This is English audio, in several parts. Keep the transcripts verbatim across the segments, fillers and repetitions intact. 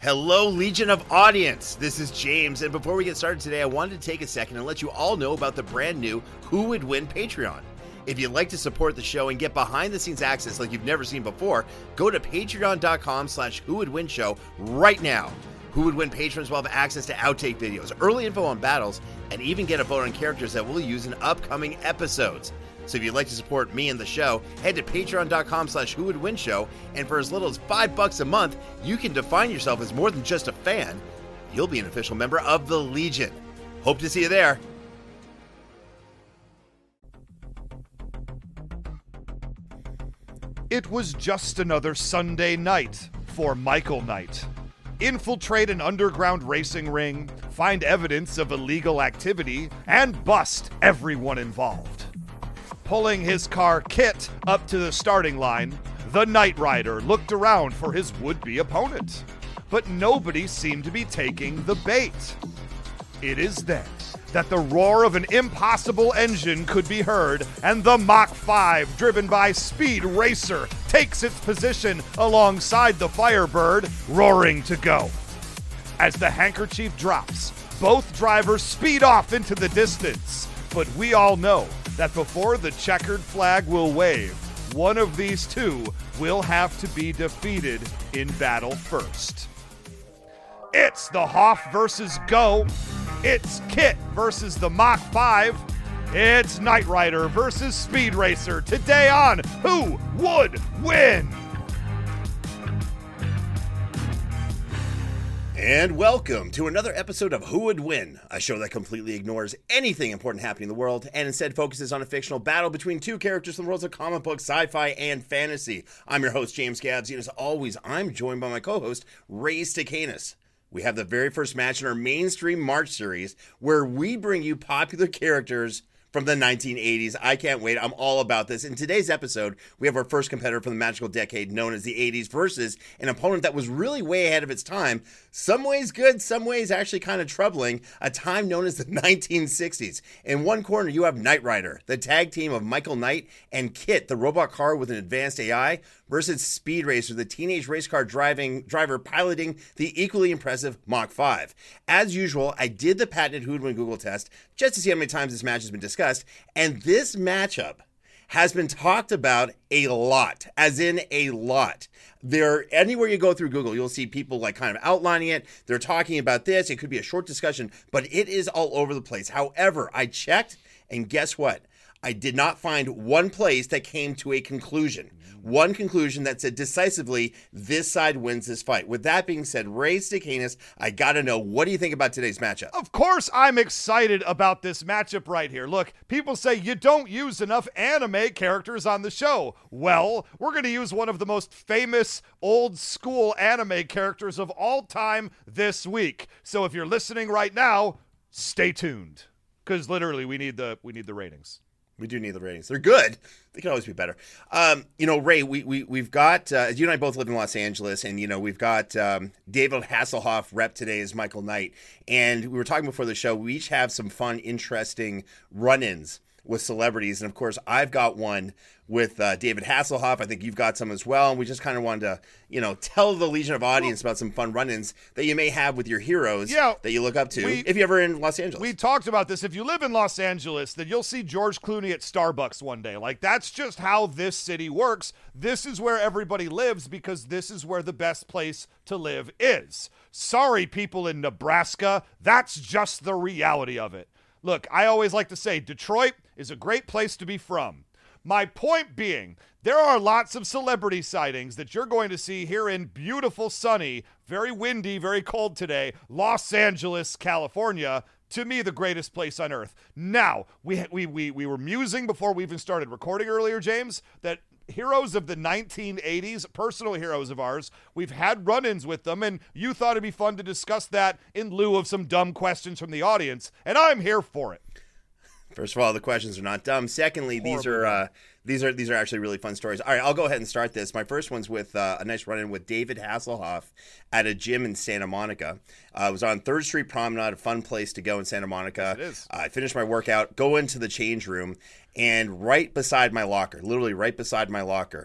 Hello, Legion of Audience. This is James, and before we get started today, I wanted to take a second and let you all know about the brand new Who Would Win Patreon. If you'd like to support the show and get behind-the-scenes access like you've never seen before, go to patreon.com slash Who Would Win Show right now. Who Would Win patrons will have access to outtake videos, early info on battles, and even get a vote on characters that we'll use in upcoming episodes. So if you'd like to support me and the show, head to patreon.com slash Who Would Win Show, and for as little as five bucks a month, you can define yourself as more than just a fan. You'll be an official member of the Legion. Hope to see you there. It was just another Sunday night for Michael Knight. Infiltrate an underground racing ring, find evidence of illegal activity, and bust everyone involved. Pulling his car Kit up to the starting line, the Knight Rider looked around for his would-be opponent, but nobody seemed to be taking the bait. It is then that the roar of an impossible engine could be heard, and the Mach five, driven by Speed Racer, takes its position alongside the Firebird, roaring to go. As the handkerchief drops, both drivers speed off into the distance, but we all know that before the checkered flag will wave, one of these two will have to be defeated in battle first. It's the Hoff versus Go. It's Kit versus the Mach five. It's Knight Rider versus Speed Racer. Today on Who Would Win? And welcome to another episode of Who Would Win, a show that completely ignores anything important happening in the world and instead focuses on a fictional battle between two characters from the worlds of comic books, sci-fi, and fantasy. I'm your host, James Gabs, and as always, I'm joined by my co-host, Ray Stacanis. We have the very first match in our mainstream March series where we bring you popular characters from the nineteen eighties. I can't wait. I'm all about this. In today's episode, we have our first competitor from the magical decade known as the eighties versus an opponent that was really way ahead of its time. Some ways good, some ways actually kind of troubling. A time known as the nineteen sixties. In one corner, you have Knight Rider, the tag team of Michael Knight and Kit, the robot car with an advanced A I, versus Speed Racer, the teenage race car driving driver piloting the equally impressive Mach five. As usual, I did the patented Who Would Win Google test just to see how many times this match has been discussed, and this matchup has been talked about a lot, as in a lot. There, anywhere you go through Google, you'll see people like kind of outlining it. They're talking about this. It could be a short discussion, but it is all over the place. However, I checked, and guess what? I did not find one place that came to a conclusion. One conclusion that said decisively, this side wins this fight. With that being said, Ray Stacanis, I got to know, what do you think about today's matchup? Of course I'm excited about this matchup right here. Look, people say you don't use enough anime characters on the show. Well, we're going to use one of the most famous old school anime characters of all time this week. So if you're listening right now, stay tuned, because literally we need the we need the ratings. We do need the ratings. They're good. They can always be better. Um, you know, Ray, we, we, we've got, uh, you and I both live in Los Angeles, and, you know, we've got um, David Hasselhoff rep today as Michael Knight. And we were talking before the show, we each have some fun, interesting run-ins with celebrities. And, of course, I've got one with uh, David Hasselhoff. I think you've got some as well. And we just kind of wanted to, you know, tell the Legion of Audience about some fun run-ins that you may have with your heroes yeah, that you look up to we, if you're ever in Los Angeles. We talked about this. If you live in Los Angeles, then you'll see George Clooney at Starbucks one day. Like, that's just how this city works. This is where everybody lives because this is where the best place to live is. Sorry, people in Nebraska. That's just the reality of it. Look, I always like to say Detroit is a great place to be from. My point being, there are lots of celebrity sightings that you're going to see here in beautiful, sunny, very windy, very cold today, Los Angeles, California. To me, the greatest place on earth. Now, we we we we were musing before we even started recording earlier, James, that heroes of the nineteen eighties, personal heroes of ours, we've had run-ins with them, and you thought it'd be fun to discuss that in lieu of some dumb questions from the audience, and I'm here for it. First of all, the questions are not dumb. Secondly, Horrible. these are uh, these are these are actually really fun stories. All right, I'll go ahead and start this. My first one's with uh, a nice run-in with David Hasselhoff at a gym in Santa Monica. Uh, I was on third Street Promenade, a fun place to go in Santa Monica. Yes, it is. Uh, I finished my workout, go into the change room, and right beside my locker, literally right beside my locker,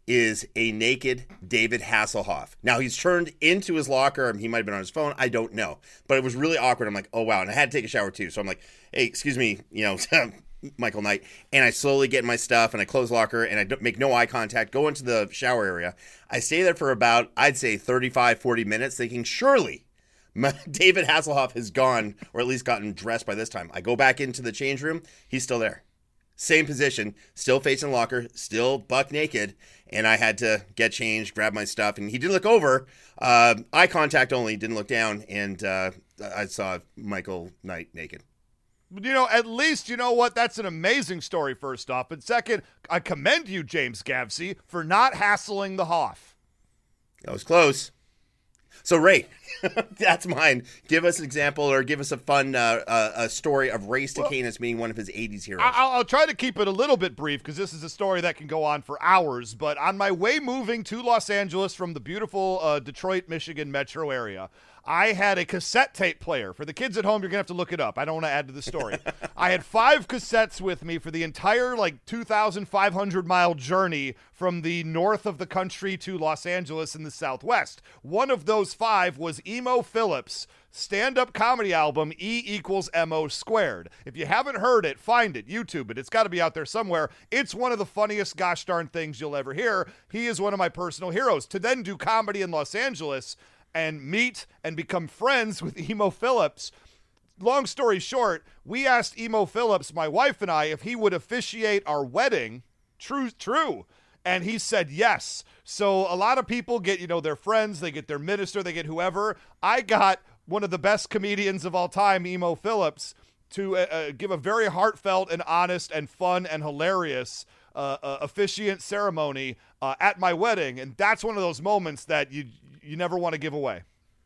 is a naked David Hasselhoff. Now, he's turned into his locker. He might have been on his phone. I don't know. But it was really awkward. I'm like, oh, wow. And I had to take a shower, too. So I'm like, hey, excuse me, you know, Michael Knight. And I slowly get my stuff, and I close locker, and I don't make no eye contact, go into the shower area. I stay there for about, I'd say, thirty-five, forty minutes, thinking, surely David Hasselhoff has gone, or at least gotten dressed by this time. I go back into the change room. He's still there. Same position, still facing locker, still buck naked, and I had to get changed, grab my stuff, and he didn't look over. Uh, eye contact only, didn't look down, and uh, I saw Michael Knight naked. You know, at least, you know what, that's an amazing story, first off. And second, I commend you, James Gavsey, for not hassling the Hoff. That was close. So, Ray, that's mine. Give us an example or give us a fun uh, uh, a story of Ray Stakenas well, being one of his eighties heroes. I'll, I'll try to keep it a little bit brief because this is a story that can go on for hours. But on my way moving to Los Angeles from the beautiful uh, Detroit, Michigan metro area, I had a cassette tape player. For the kids at home, you're going to have to look it up. I don't want to add to the story. I had five cassettes with me for the entire, like, two thousand five hundred mile journey from the north of the country to Los Angeles in the southwest. One of those five was Emo Phillips' stand-up comedy album, E equals M O squared. If you haven't heard it, find it, YouTube it. It's got to be out there somewhere. It's one of the funniest gosh darn things you'll ever hear. He is one of my personal heroes. To then do comedy in Los Angeles and meet and become friends with Emo Phillips. Long story short, we asked Emo Phillips, my wife and I, if he would officiate our wedding. True, true. And he said yes. So a lot of people get, you know, their friends, they get their minister, they get whoever. I got one of the best comedians of all time, Emo Phillips, to uh, uh, give a very heartfelt and honest and fun and hilarious uh, uh, officiant ceremony uh, at my wedding. And that's one of those moments that you you never want to give away.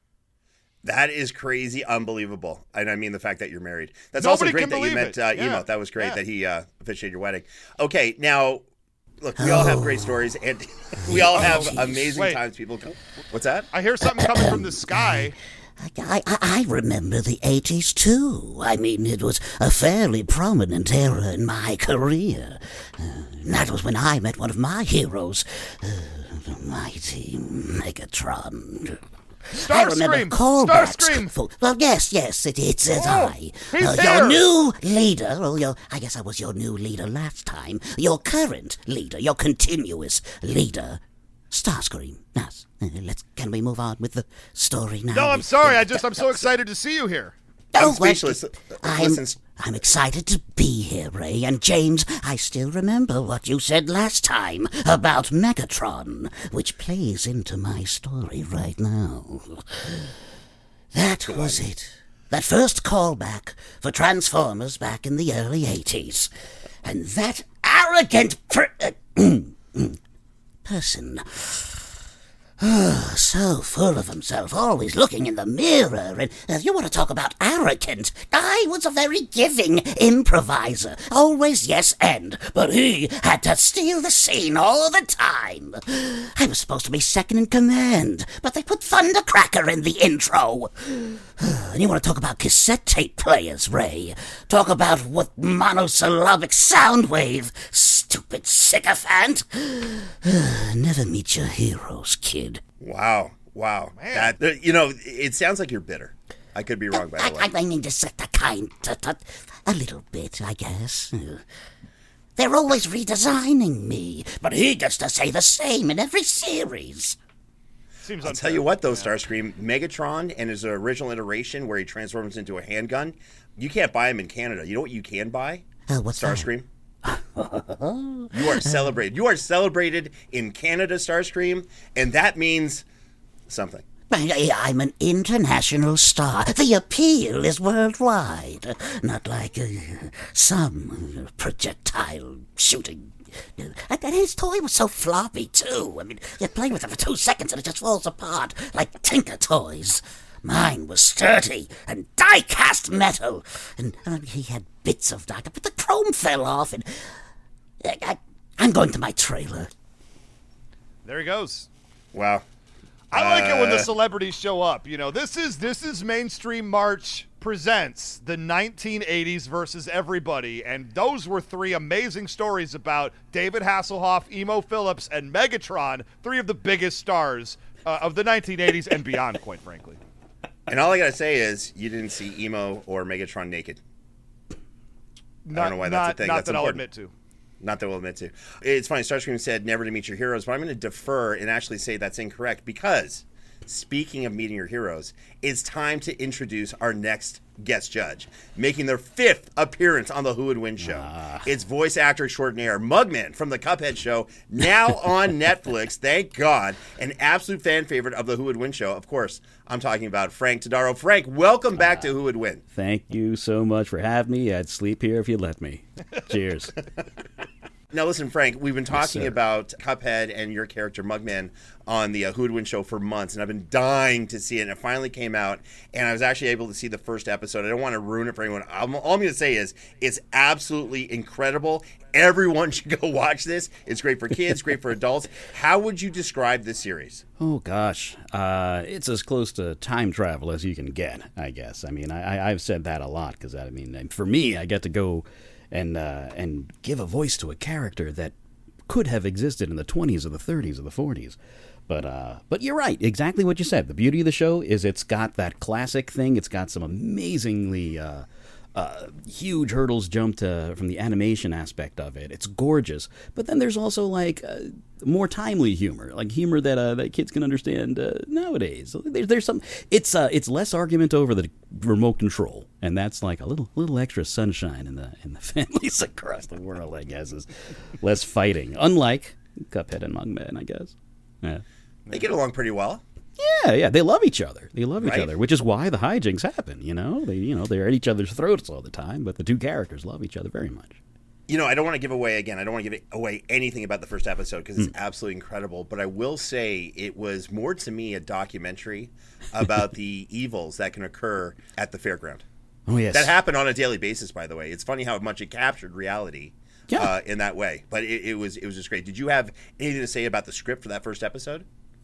That is crazy, unbelievable. And I mean the fact that you're married. That's Nobody also great that you met uh, yeah. Emo. That was great yeah. that he uh, officiated your wedding. Okay, now, look, we oh. all have great stories, and we all have oh, amazing Wait. times. People come. What's that? I hear something coming from the sky. I, I, I remember the eighties, too. I mean, it was a fairly prominent era in my career. Uh, that was when I met one of my heroes, uh, the mighty Megatron. Star I remember Scream! callbacks. Starscream! For, well, yes, yes, it, it says oh, I. He's Uh, here. your new leader, or your, I guess I was your new leader last time. Your current leader, your continuous leader, Starscream. Yes. Uh, let's. Can we move on with the story now? No, I'm sorry. I just I'm so excited to see you here. I'm Oh, speechless. I'm, Listen. I'm excited to be here, Ray. And James, I still remember what you said last time about Megatron, which plays into my story right now. That was it. That first callback for Transformers back in the early eighties. And that arrogant per- uh, person... so full of himself, always looking in the mirror, and if you want to talk about arrogant, I was a very giving improviser, always yes and, but he had to steal the scene all the time. I was supposed to be second in command, but they put Thundercracker in the intro. And you want to talk about cassette tape players, Ray? Talk about what monosyllabic sound wave, stupid sycophant. Never meet your heroes, kid. Wow. Wow. Man. That, you know, it sounds like you're bitter. I could be wrong, by I, the way. I, I mean, just a kind, a, a, a little bit, I guess. They're always redesigning me, but he gets to say the same in every series. Seems I'll unfair. tell you what, though, Yeah. Starscream, Megatron and his original iteration where he transforms into a handgun, you can't buy him in Canada. You know what you can buy? Uh, what's that? Starscream. You are celebrated. You are celebrated in Canada, Starscream, and that means something. I, I'm an international star. The appeal is worldwide, not like uh, some projectile shooting. And his toy was so floppy, too. I mean, you play with it for two seconds and it just falls apart, like Tinker Toys. Mine was sturdy and die-cast metal, and uh, he had bits of die, but the chrome fell off, and I, I, I'm going to my trailer. There he goes. Wow. I like it when the Uh, celebrities show up. You know, this is this is mainstream March presents the nineteen eighties versus Everybody, and those were three amazing stories about David Hasselhoff, Emo Phillips, and Megatron, three of the biggest stars uh, of the nineteen eighties and beyond, quite frankly. And all I gotta say is, you didn't see Emo or Megatron naked. Not, I don't know why not, that's a thing. Not That's that important. I'll admit to. Not that we'll admit to. It's funny, Starscream said never to meet your heroes, but I'm going to defer and actually say that's incorrect because, speaking of meeting your heroes, it's time to introduce our next guest judge, making their fifth appearance on the Who Would Win show. Ah. It's voice actor extraordinaire Mugman from the Cuphead show, now on Netflix, thank God, an absolute fan favorite of the Who Would Win show. Of course, I'm talking about Frank Todaro. Frank, welcome back uh, to Who Would Win. Thank you so much for having me. I'd sleep here if you'd let me. Cheers. Now, listen, Frank, we've been talking yes, about Cuphead and your character, Mugman, on the uh, Who Would Win show for months, and I've been dying to see it, and it finally came out, and I was actually able to see the first episode. I don't want to ruin it for anyone. I'm, all I'm going to say is it's absolutely incredible. Everyone should go watch this. It's great for kids, great for adults. How would you describe this series? Oh, gosh. Uh, it's as close to time travel as you can get, I guess. I mean, I, I've said that a lot, because, I mean, for me, I get to go and uh, and give a voice to a character that could have existed in the twenties or the thirties or the forties. But uh, but you're right, exactly what you said. The beauty of the show is it's got that classic thing. It's got some amazingly uh, uh, huge hurdles jumped uh, from the animation aspect of it. It's gorgeous. But then there's also like uh, more timely humor, like humor that uh, that kids can understand uh, nowadays. There's there's some. It's uh, it's less argument over the remote control, and that's like a little little extra sunshine in the in the families across the world. I guess is less fighting, unlike Cuphead and Mugman, I guess. Yeah. They get along pretty well. Yeah, yeah, they love each other. They love each Right. other, which is why the hijinks happen. You know, they you know they're at each other's throats all the time, but the two characters love each other very much. You know, I don't want to give away, again, I don't want to give away anything about the first episode because it's mm. absolutely incredible, but I will say it was more to me a documentary about the evils that can occur at the fairground. Oh, yes. That happened on a daily basis, by the way. It's funny how much it captured reality yeah. uh, in that way, but it, it was it was just great. Did you have anything to say about the script for that first episode?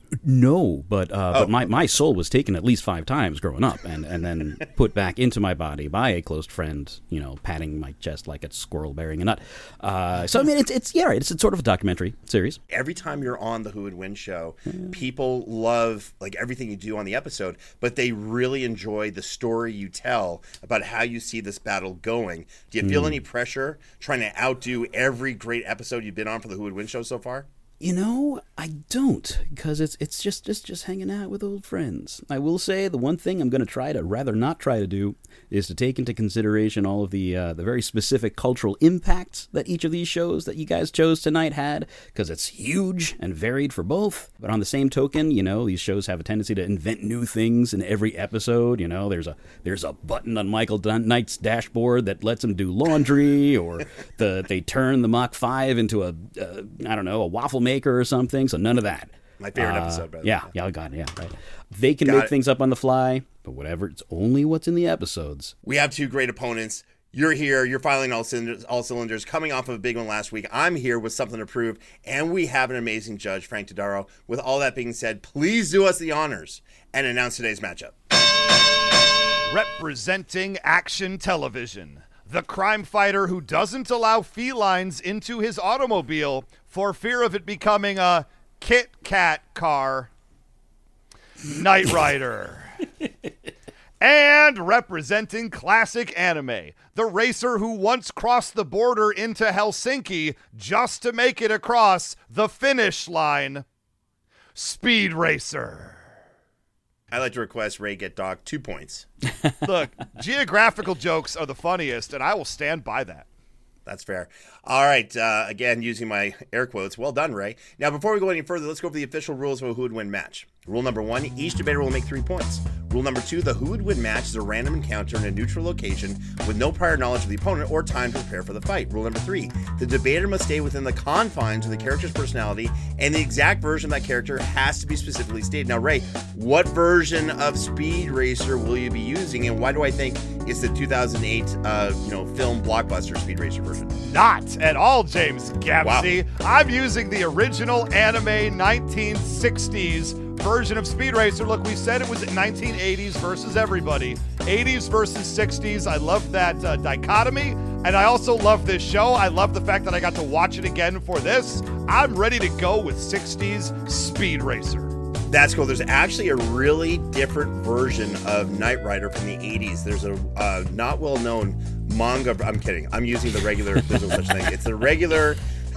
No, but uh, oh. but my, my soul was taken at least five times growing up, and, and then put back into my body by a close friend, you know, patting my chest like a squirrel bearing a nut. Uh, so I mean, it's it's yeah, right. It's, it's sort of a documentary series. Every time you're on the Who Would Win show, yeah. people love like everything you do on the episode, but they really enjoy the story you tell about how you see this battle going. Do you feel mm. any pressure trying to outdo every great episode you've been on for the Who Would Win show so far? You know, I don't, because it's it's just, just, just hanging out with old friends. I will say the one thing I'm going to try to rather not try to do is to take into consideration all of the uh, the very specific cultural impacts that each of these shows that you guys chose tonight had, because it's huge and varied for both. But on the same token, you know, these shows have a tendency to invent new things in every episode. You know, there's a there's a button on Michael Knight's dashboard that lets him do laundry, or the they turn the Mach five into a uh, I don't know a waffle maker or something, so none of that. My favorite uh, episode, brother. Yeah, yeah, I got it, yeah, right. They can got make it. things up on the fly, but whatever, it's only what's in the episodes. We have two great opponents. You're here, you're filing all cylinders, all cylinders, coming off of a big one last week. I'm here with something to prove, and we have an amazing judge, Frank Todaro. With all that being said, please do us the honors and announce today's matchup. Representing Action Television, the crime fighter who doesn't allow felines into his automobile for fear of it becoming a Kit Kat car, Knight Rider. And representing classic anime, the racer who once crossed the border into Helsinki just to make it across the finish line, Speed Racer. I'd like to request Ray get docked two points. Look, geographical jokes are the funniest, and I will stand by that. That's fair. All right. Uh, again, using my air quotes. Well done, Ray. Now, before we go any further, let's go over the official rules of a Who Would Win match. Rule number one, each debater will make three points. Rule number two, the Who Would Win match is a random encounter in a neutral location with no prior knowledge of the opponent or time to prepare for the fight. Rule number three, the debater must stay within the confines of the character's personality, and the exact version of that character has to be specifically stated. Now, Ray, what version of Speed Racer will you be using, and why do I think it's the two thousand eight uh, you know, film blockbuster Speed Racer version? Not at all, James Gapsy. Wow. I'm using the original anime nineteen sixties version of Speed Racer. Look, we said it was nineteen eighties versus everybody. eighties versus sixties. I love that uh, dichotomy, and I also love this show. I love the fact that I got to watch it again for this. I'm ready to go with sixties Speed Racer. That's cool. There's actually a really different version of Knight Rider from the eighties. There's a uh, not well-known manga. I'm kidding. I'm using the regular. There's no such thing. It's the regular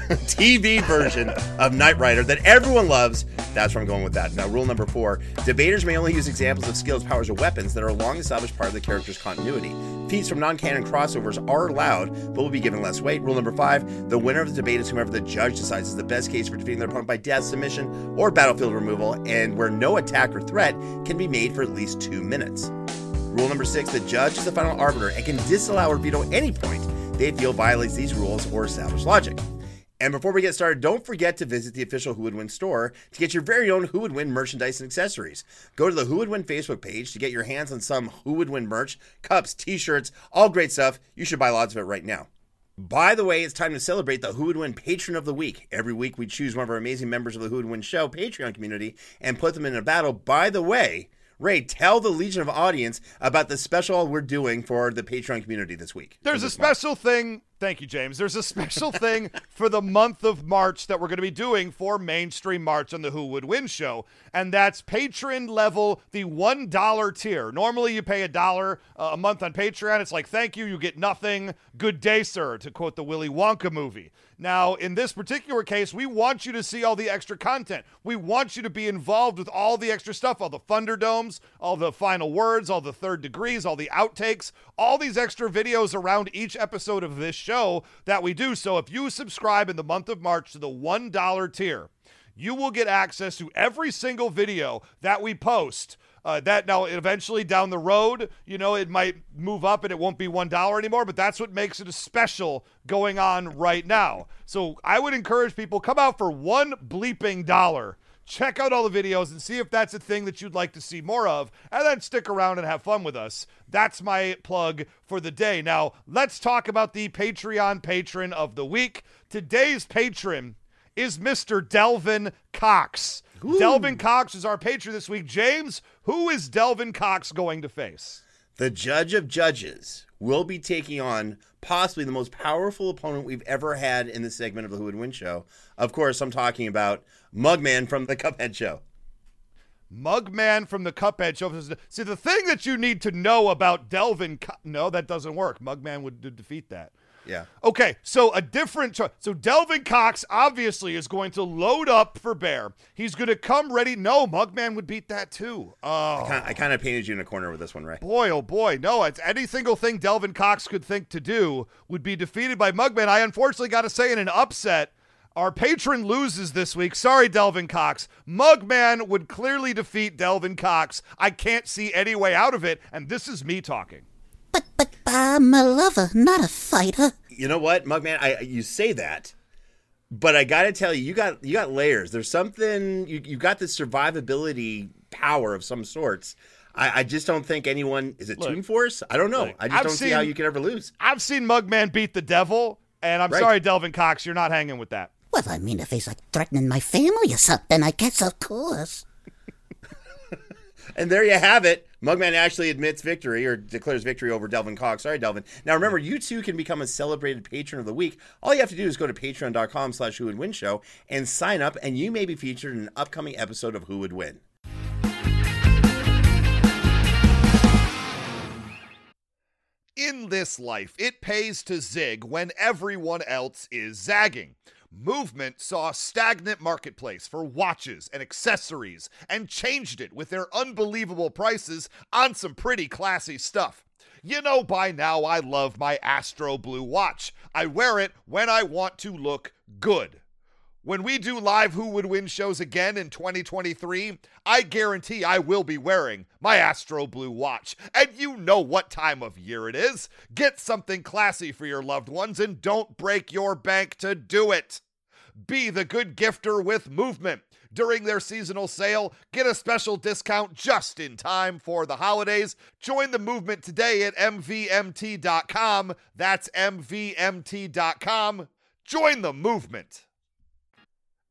T V version of Knight Rider that everyone loves. That's where I'm going with that. Now, rule number four, debaters may only use examples of skills, powers, or weapons that are a long-established part of the character's continuity. Feats from non-canon crossovers are allowed, but will be given less weight. Rule number five, the winner of the debate is whomever the judge decides is the best case for defeating their opponent by death, submission, or battlefield removal, and where no attack or threat can be made for at least two minutes. Rule number six, the judge is the final arbiter and can disallow or veto any point they feel violates these rules or established logic. And before we get started, don't forget to visit the official Who Would Win store to get your very own Who Would Win merchandise and accessories. Go to the Who Would Win Facebook page to get your hands on some Who Would Win merch, cups, t-shirts, all great stuff. You should buy lots of it right now. By the way, it's time to celebrate the Who Would Win Patron of the Week. Every week we choose one of our amazing members of the Who Would Win Show Patreon community and put them in a battle. By the way, Ray, tell the Legion of Audience about the special we're doing for the Patreon community this week. There's a special month. thing. Thank you, James. There's a special thing for the month of March that we're going to be doing for Mainstream March on the Who Would Win Show, and that's patron level, the one dollar tier. Normally, you pay a dollar uh, a month on Patreon. It's like, thank you, you get nothing. Good day, sir, to quote the Willy Wonka movie. Now, in this particular case, we want you to see all the extra content. We want you to be involved with all the extra stuff, all the Thunderdomes, all the final words, all the third degrees, all the outtakes, all these extra videos around each episode of this show that we do. So if you subscribe in the month of March to the one dollar tier, you will get access to every single video that we post. Uh, that now eventually down the road, you know, it might move up and it won't be one dollar anymore, but that's what makes it a special going on right now. So I would encourage people, come out for one bleeping dollar. Check out all the videos and see if that's a thing that you'd like to see more of, and then stick around and have fun with us. That's my plug for the day. Now, let's talk about the Patreon patron of the week. Today's patron is Mister Delvin Cox. Ooh. Delvin Cox is our patron this week. James, who is Delvin Cox going to face? The Judge of Judges will be taking on possibly the most powerful opponent we've ever had in this segment of the Who Would Win Show. Of course, I'm talking about Mugman from the Cuphead Show. Mugman from the Cuphead Show. See, the thing that you need to know about Delvin Co- No, that doesn't work. Mugman would d- defeat that. Yeah. Okay, so a different choice. So Delvin Cox obviously is going to load up for Bear. He's going to come ready. No, Mugman would beat that too. Oh. I kind of painted you in a corner with this one, Ray. Boy, oh boy. No, it's any single thing Delvin Cox could think to do would be defeated by Mugman. I unfortunately got to say, in an upset, our patron loses this week. Sorry, Delvin Cox. Mugman would clearly defeat Delvin Cox. I can't see any way out of it, and this is me talking. But, but, I'm a lover, not a fighter. You know what, Mugman? I you say that, but I got to tell you, you got you got layers. There's something you you got this survivability power of some sorts. I, I just don't think anyone is it Toon Force. I don't know. Look, I just I've don't seen, see how you could ever lose. I've seen Mugman beat the devil, and I'm right. sorry, Delvin Cox, you're not hanging with that. Well, I mean, if he's like threatening my family or something, I guess of course. And there you have it. Mugman actually admits victory or declares victory over Delvin Cox. Sorry, Delvin. Now, remember, you too can become a celebrated patron of the week. All you have to do is go to patreon.com slash Who Would Win Show and sign up, and you may be featured in an upcoming episode of Who Would Win. In this life, it pays to zig when everyone else is zagging. Movement saw a stagnant marketplace for watches and accessories and changed it with their unbelievable prices on some pretty classy stuff. You know by now I love my Astro Blue watch. I wear it when I want to look good. When we do live Who Would Win shows again in twenty twenty-three, I guarantee I will be wearing my Astro Blue watch. And you know what time of year it is. Get something classy for your loved ones and don't break your bank to do it. Be the good gifter with Movement. During their seasonal sale, get a special discount just in time for the holidays. Join the movement today at M V M T dot com. That's M V M T dot com. Join the movement.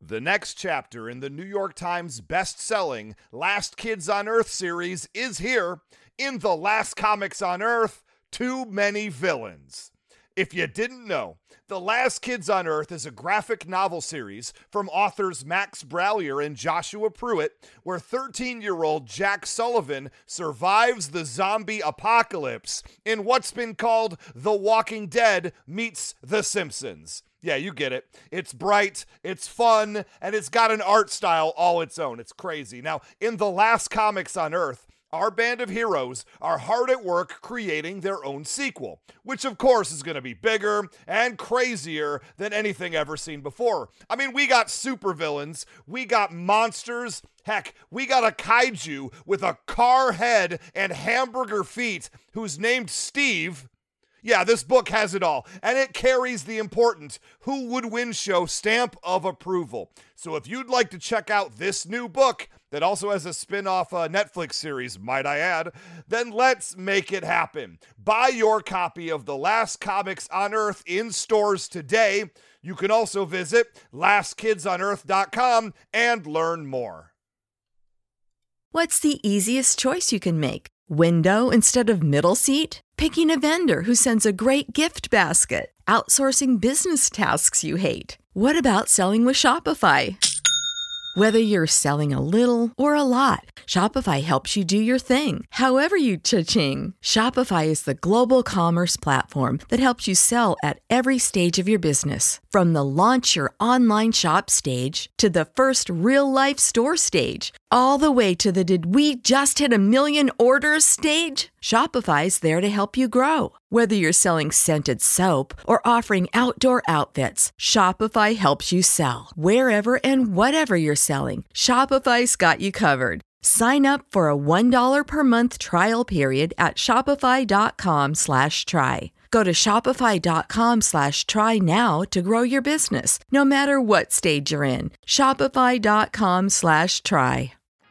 The next chapter in the New York Times best-selling Last Kids on Earth series is here in The Last Comics on Earth, Too Many Villains. If you didn't know, The Last Kids on Earth is a graphic novel series from authors Max Brallier and Joshua Pruitt, where thirteen-year-old Jack Sullivan survives the zombie apocalypse in what's been called The Walking Dead meets The Simpsons. Yeah, you get it. It's bright, it's fun, and it's got an art style all its own. It's crazy. Now, in The Last Comics on Earth, our band of heroes are hard at work creating their own sequel, which of course is going to be bigger and crazier than anything ever seen before. I mean, we got supervillains, we got monsters, heck, we got a kaiju with a car head and hamburger feet who's named Steve. Yeah, this book has it all, and it carries the important Who Would Win show stamp of approval. So if you'd like to check out this new book that also has a spin-off uh, Netflix series, might I add, then let's make it happen. Buy your copy of The Last Comics on Earth in stores today. You can also visit last kids on earth dot com and learn more. What's the easiest choice you can make? Window instead of middle seat? Picking a vendor who sends a great gift basket? Outsourcing business tasks you hate? What about selling with Shopify? Whether you're selling a little or a lot, Shopify helps you do your thing, however you cha-ching. Shopify is the global commerce platform that helps you sell at every stage of your business. From the launch your online shop stage to the first real-life store stage, all the way to the did we just hit a million orders stage. Shopify's there to help you grow. Whether you're selling scented soap or offering outdoor outfits, Shopify helps you sell. Wherever and whatever you're selling, Shopify's got you covered. Sign up for a one dollar per month trial period at shopify.com slash try. Go to shopify.com slash try now to grow your business, no matter what stage you're in. Shopify.com slash try.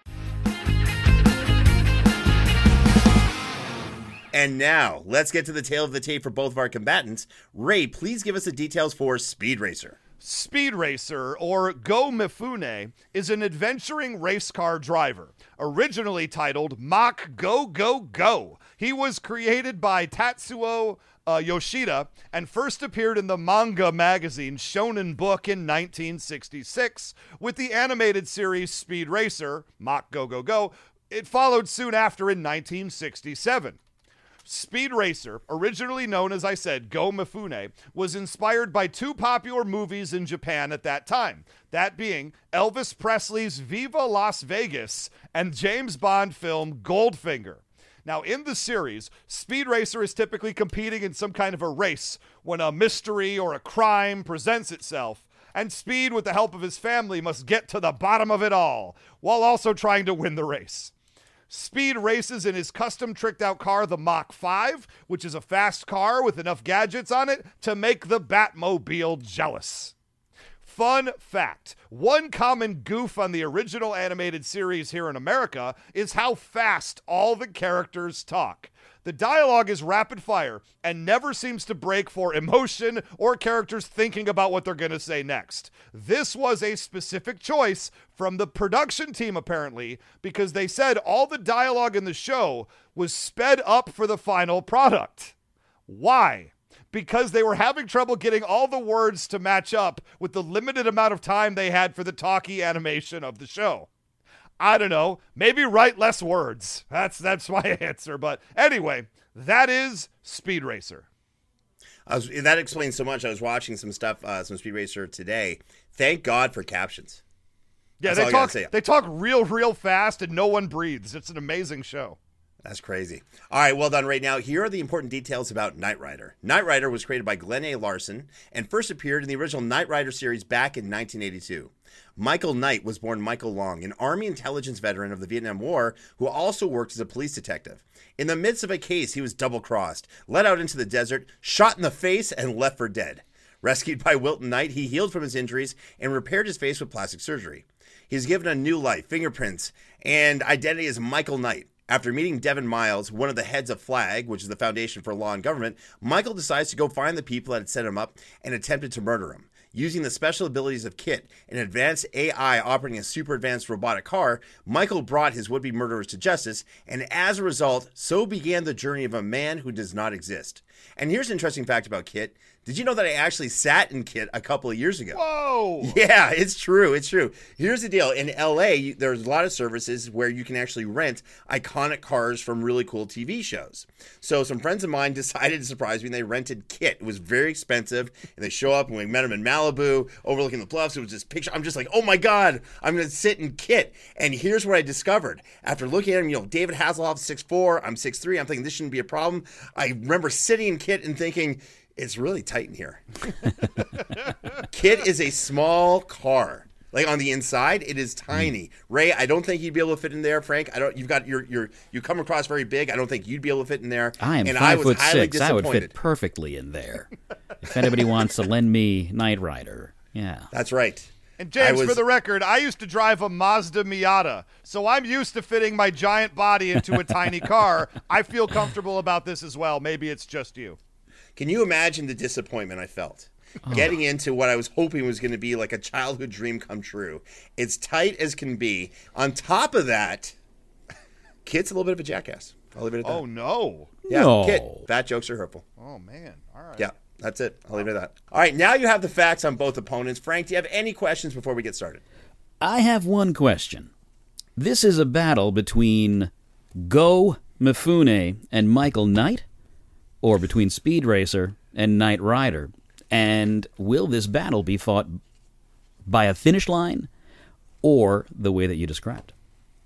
And now, let's get to the tail of the tape for both of our combatants. Ray, please give us the details for Speed Racer. Speed Racer, or Go Mifune, is an adventuring race car driver, originally titled Mach Go Go Go. He was created by Tatsuo uh, Yoshida and first appeared in the manga magazine Shonen Book in nineteen sixty-six with the animated series Speed Racer, Mach Go Go Go. It followed soon after in nineteen sixty-seven. Speed Racer, originally known as I said, Go Mifune, was inspired by two popular movies in Japan at that time, that being Elvis Presley's Viva Las Vegas and James Bond film Goldfinger. Now, in the series, Speed Racer is typically competing in some kind of a race when a mystery or a crime presents itself, and Speed, with the help of his family, must get to the bottom of it all, while also trying to win the race. Speed races in his custom tricked-out car, the Mach five, which is a fast car with enough gadgets on it to make the Batmobile jealous. Fun fact, one common goof on the original animated series here in America is how fast all the characters talk. The dialogue is rapid fire and never seems to break for emotion or characters thinking about what they're going to say next. This was a specific choice from the production team, apparently, because they said all the dialogue in the show was sped up for the final product. Why? Because they were having trouble getting all the words to match up with the limited amount of time they had for the talkie animation of the show. I don't know, maybe write less words. That's that's my answer. But anyway, that is Speed Racer. I was, that explains so much. I was watching some stuff, uh, some Speed Racer today. Thank God for captions. Yeah, That's they talk. They talk real, real fast, and no one breathes. It's an amazing show. That's crazy. All right, well done. Right now, here are the important details about Knight Rider. Knight Rider was created by Glenn A. Larson and first appeared in the original Knight Rider series back in nineteen eighty-two. Michael Knight was born Michael Long, an Army intelligence veteran of the Vietnam War who also worked as a police detective. In the midst of a case, he was double-crossed, led out into the desert, shot in the face, and left for dead. Rescued by Wilton Knight, he healed from his injuries and repaired his face with plastic surgery. He's given a new life, fingerprints, and identity as Michael Knight. After meeting Devin Miles, one of the heads of FLAG, which is the Foundation for Law and Government, Michael decides to go find the people that had set him up and attempted to murder him. Using the special abilities of KITT, an advanced A I operating a super advanced robotic car, Michael brought his would-be murderers to justice, and as a result, so began the journey of a man who does not exist. And here's an interesting fact about KITT. Did you know that I actually sat in KITT a couple of years ago? Whoa! Yeah, it's true. It's true. Here's the deal. In L A, there's a lot of services where you can actually rent iconic cars from really cool T V shows. So some friends of mine decided to surprise me, and they rented KITT. It was very expensive, and they show up, and we met them in Malibu, overlooking the bluffs. It was this picture. I'm just like, oh my God, I'm going to sit in KITT. And here's what I discovered. After looking at him, you know, David Hasselhoff's six foot four, I'm six foot three. I'm thinking this shouldn't be a problem. I remember sitting in KITT and thinking, it's really tight in here. KITT is a small car. Like on the inside, it is tiny. Ray, I don't think you'd be able to fit in there. Frank, I don't. You've got your your you come across very big. I don't think you'd be able to fit in there. I am and five I was foot highly six. I would fit disappointed. perfectly in there. If anybody wants to lend me Knight Rider, yeah. That's right. And James, was- for the record, I used to drive a Mazda Miata, so I'm used to fitting my giant body into a tiny car. I feel comfortable about this as well. Maybe it's just you. Can you imagine the disappointment I felt? Getting into what I was hoping was going to be like a childhood dream come true. It's tight as can be. On top of that, KITT's a little bit of a jackass. I'll leave it at that. Oh, no. Yeah, No. KITT, fat jokes are hurtful. Oh, man. All right. Yeah, that's it. I'll leave it at that. All right, now you have the facts on both opponents. Frank, do you have any questions before we get started? I have one question. This is a battle between Go Mifune and Michael Knight, or between Speed Racer and Knight Rider? And will this battle be fought by a finish line or the way that you described?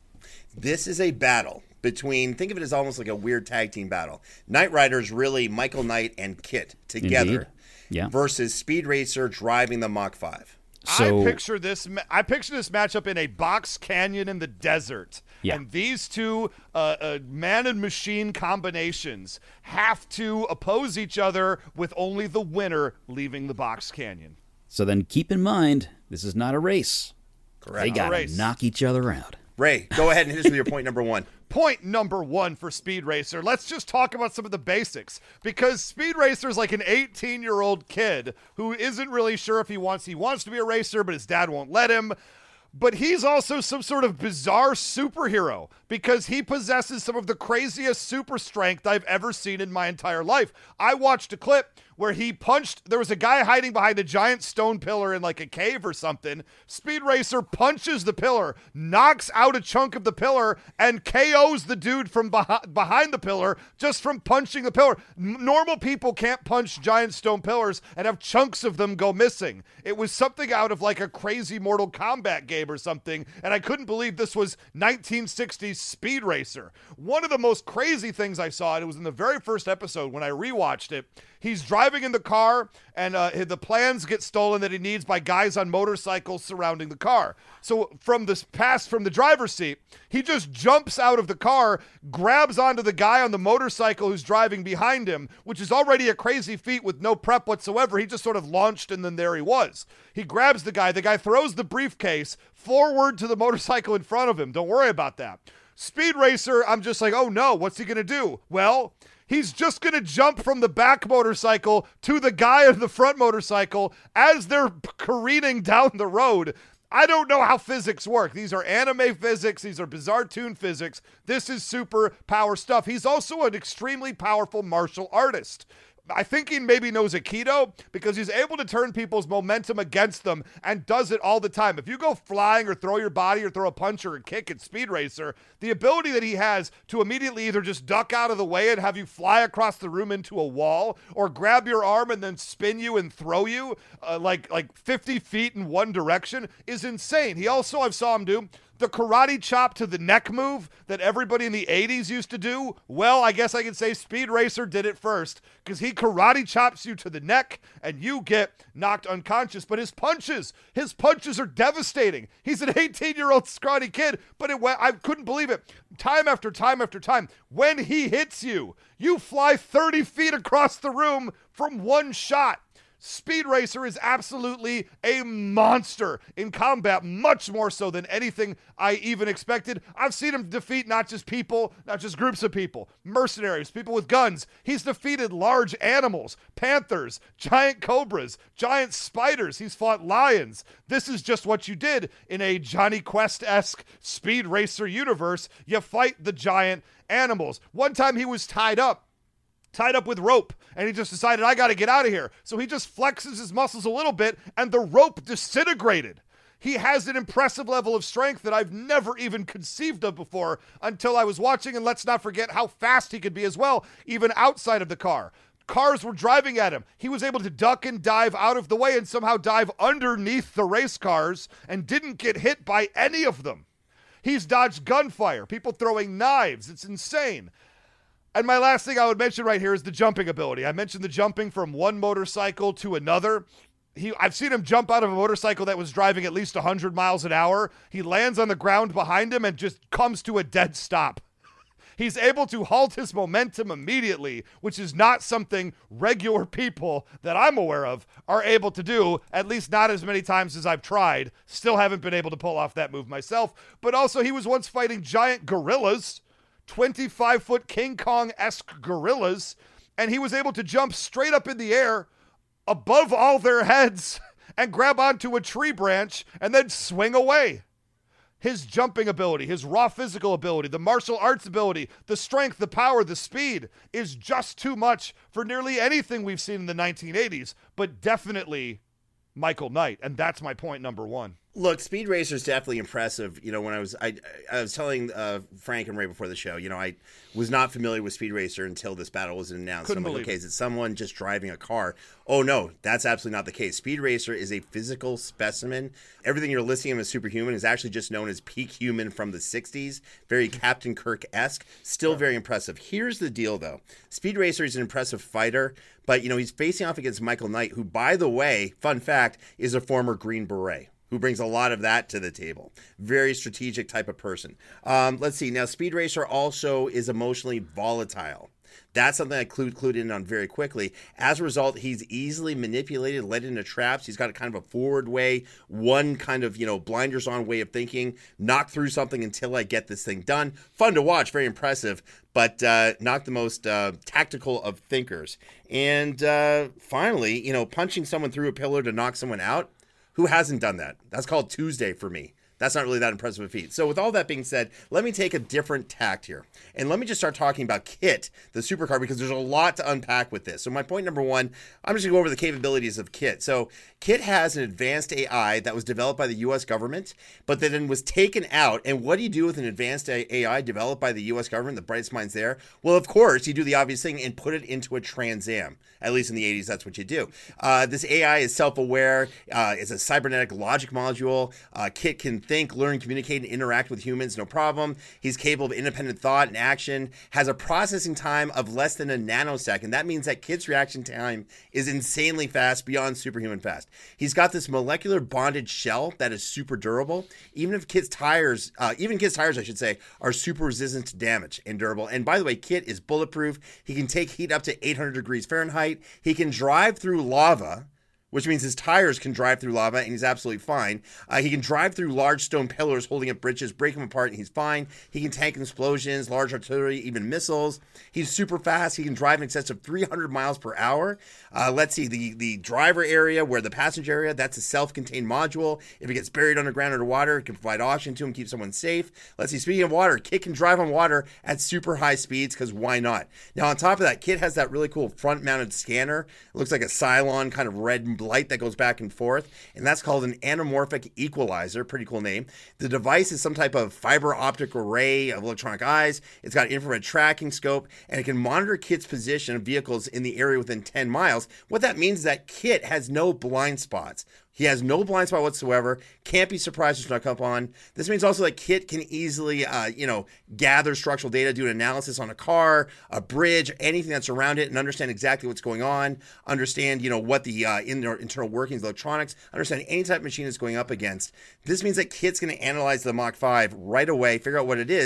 This is a battle between, think of it as almost like a weird tag team battle. Knight Rider is really Michael Knight and KITT together. Indeed. Yeah. Versus Speed Racer driving the Mach five. So, I picture this. ma- I picture this matchup in a box canyon in the desert, Yeah. and these two uh, uh, man and machine combinations have to oppose each other with only the winner leaving the box canyon. so then keep in mind, this is not a race. Correct. They got to race. knock each other out. Ray, go ahead and hit us with your point number one. Point number one for Speed Racer. Let's just talk about some of the basics, because Speed Racer is like an eighteen-year-old kid who isn't really sure if he wants he wants to be a racer, but his dad won't let him. But he's also some sort of bizarre superhero because he possesses some of the craziest super strength I've ever seen in my entire life. I watched a clip where he punched, there was a guy hiding behind a giant stone pillar in like a cave or something. Speed Racer punches the pillar, knocks out a chunk of the pillar, and K Os the dude from beh- behind the pillar just from punching the pillar. N- normal people can't punch giant stone pillars and have chunks of them go missing. It was something out of like a crazy Mortal Kombat game or something, and I couldn't believe this was nineteen sixties Speed Racer. One of the most crazy things I saw, and it was in the very first episode when I rewatched it, he's driving in the car, and uh, the plans get stolen that he needs by guys on motorcycles surrounding the car. So from this pass from the driver's seat, he just jumps out of the car, grabs onto the guy on the motorcycle who's driving behind him, which is already a crazy feat with no prep whatsoever. He just sort of launched, and then there he was. He grabs the guy. The guy throws the briefcase forward to the motorcycle in front of him. Don't worry about that. Speed Racer, I'm just like, oh no, what's he going to do? Well, he's just going to jump from the back motorcycle to the guy on the front motorcycle as they're careening down the road. I don't know how physics work. These are anime physics. These are Bizarre Toon physics. This is super power stuff. He's also an extremely powerful martial artist. I think he maybe knows Aikido because he's able to turn people's momentum against them and does it all the time. If you go flying or throw your body or throw a punch or a kick at Speed Racer, the ability that he has to immediately either just duck out of the way and have you fly across the room into a wall, or grab your arm and then spin you and throw you uh, like like fifty feet in one direction is insane. He also, I've saw him do the karate chop to the neck move that everybody in the eighties used to do. Well, I guess I can say Speed Racer did it first because he karate chops you to the neck and you get knocked unconscious. But his punches, his punches are devastating. He's an eighteen-year-old scrawny kid, but it went, I couldn't believe it. Time after time after time, when he hits you, you fly thirty feet across the room from one shot. Speed Racer is absolutely a monster in combat, much more so than anything I even expected. I've seen him defeat not just people, not just groups of people, mercenaries, people with guns. He's defeated large animals, panthers, giant cobras, giant spiders. He's fought lions. This is just what you did in a Johnny Quest-esque Speed Racer universe. You fight the giant animals. One time he was tied up. tied up with rope, and he just decided, I got to get out of here. So he just flexes his muscles a little bit, and the rope disintegrated. He has an impressive level of strength that I've never even conceived of before until I was watching, and let's not forget how fast he could be as well, even outside of the car. Cars were driving at him. He was able to duck and dive out of the way and somehow dive underneath the race cars and didn't get hit by any of them. He's dodged gunfire, people throwing knives. It's insane. And my last thing I would mention right here is the jumping ability. I mentioned the jumping from one motorcycle to another. He, I've seen him jump out of a motorcycle that was driving at least one hundred miles an hour. He lands on the ground behind him and just comes to a dead stop. He's able to halt his momentum immediately, which is not something regular people that I'm aware of are able to do, at least not as many times as I've tried. Still haven't been able to pull off that move myself. But also, he was once fighting giant gorillas, twenty-five foot King Kong-esque gorillas, and he was able to jump straight up in the air above all their heads and grab onto a tree branch and then swing away. His jumping ability, his raw physical ability, the martial arts ability, the strength, the power, the speed is just too much for nearly anything we've seen in the nineteen eighties, but definitely Michael Knight, and that's my point number one. Look, Speed Racer is definitely impressive. You know, when I was I I was telling uh, Frank and Ray before the show, you know, I was not familiar with Speed Racer until this battle was announced. Couldn't I'm like, believe okay, it. is it someone just driving a car? Oh, no, that's absolutely not the case. Speed Racer is a physical specimen. Everything you're listing him as superhuman is actually just known as peak human from the sixties. Very Captain Kirk-esque. Still very impressive. Here's the deal, though. Speed Racer is an impressive fighter, but, you know, he's facing off against Michael Knight, who, by the way, fun fact, is a former Green Beret, who brings a lot of that to the table. Very strategic type of person. Um, let's see. Now, Speed Racer also is emotionally volatile. That's something I clued, clued in on very quickly. As a result, he's easily manipulated, led into traps. He's got a kind of a forward way, one kind of, you know, blinders on way of thinking, knock through something until I get this thing done. Fun to watch, very impressive, but uh, not the most uh, tactical of thinkers. And uh, finally, you know, punching someone through a pillar to knock someone out. Who hasn't done that? That's called Tuesday for me. That's not really that impressive a feat. So with all that being said, let me take a different tact here. And let me just start talking about KITT, the supercar, because there's a lot to unpack with this. So my point number one, I'm just going to go over the capabilities of KITT. So KITT has an advanced A I that was developed by the U S government, but that then was taken out. And what do you do with an advanced A I developed by the U S government, the brightest minds there? Well, of course, you do the obvious thing and put it into a Trans Am. At least in the eighties, that's what you do. Uh, this A I is self-aware. Uh, it's a cybernetic logic module. Uh, KITT can think, learn, communicate, and interact with humans, no problem. He's capable of independent thought and action, has a processing time of less than a nanosecond. That means that KITT's reaction time is insanely fast, beyond superhuman fast. He's got this molecular bonded shell that is super durable. Even if KITT's tires, uh, even KITT's tires, I should say, are super resistant to damage and durable. And by the way, KITT is bulletproof. He can take heat up to eight hundred degrees Fahrenheit. He can drive through lava, which means his tires can drive through lava, and he's absolutely fine. Uh, he can drive through large stone pillars holding up bridges, break them apart, and he's fine. He can tank explosions, large artillery, even missiles. He's super fast. He can drive in excess of three hundred miles per hour. Uh, let's see, the, the driver area, where the passenger area, that's a self-contained module. If it gets buried underground underwater, it can provide oxygen to him, keep someone safe. Let's see, speaking of water, KITT can drive on water at super high speeds, because why not? Now, on top of that, KITT has that really cool front-mounted scanner. It looks like a Cylon kind of red light that goes back and forth, and that's called an anamorphic equalizer. Pretty cool name. The device is some type of fiber optic array of electronic eyes. It's got infrared tracking scope, and it can monitor KITT's position of vehicles in the area within ten miles. What that means is that KITT has no blind spots. He has no blind spot whatsoever. Can't be surprised or snuck up on. This means also that KITT can easily, uh, you know, gather structural data, do an analysis on a car, a bridge, anything that's around it, and understand exactly what's going on. Understand, you know, what the uh, in internal workings, electronics. Understand any type of machine it's going up against. This means that KITT's going to analyze the Mach five right away, figure out what it is,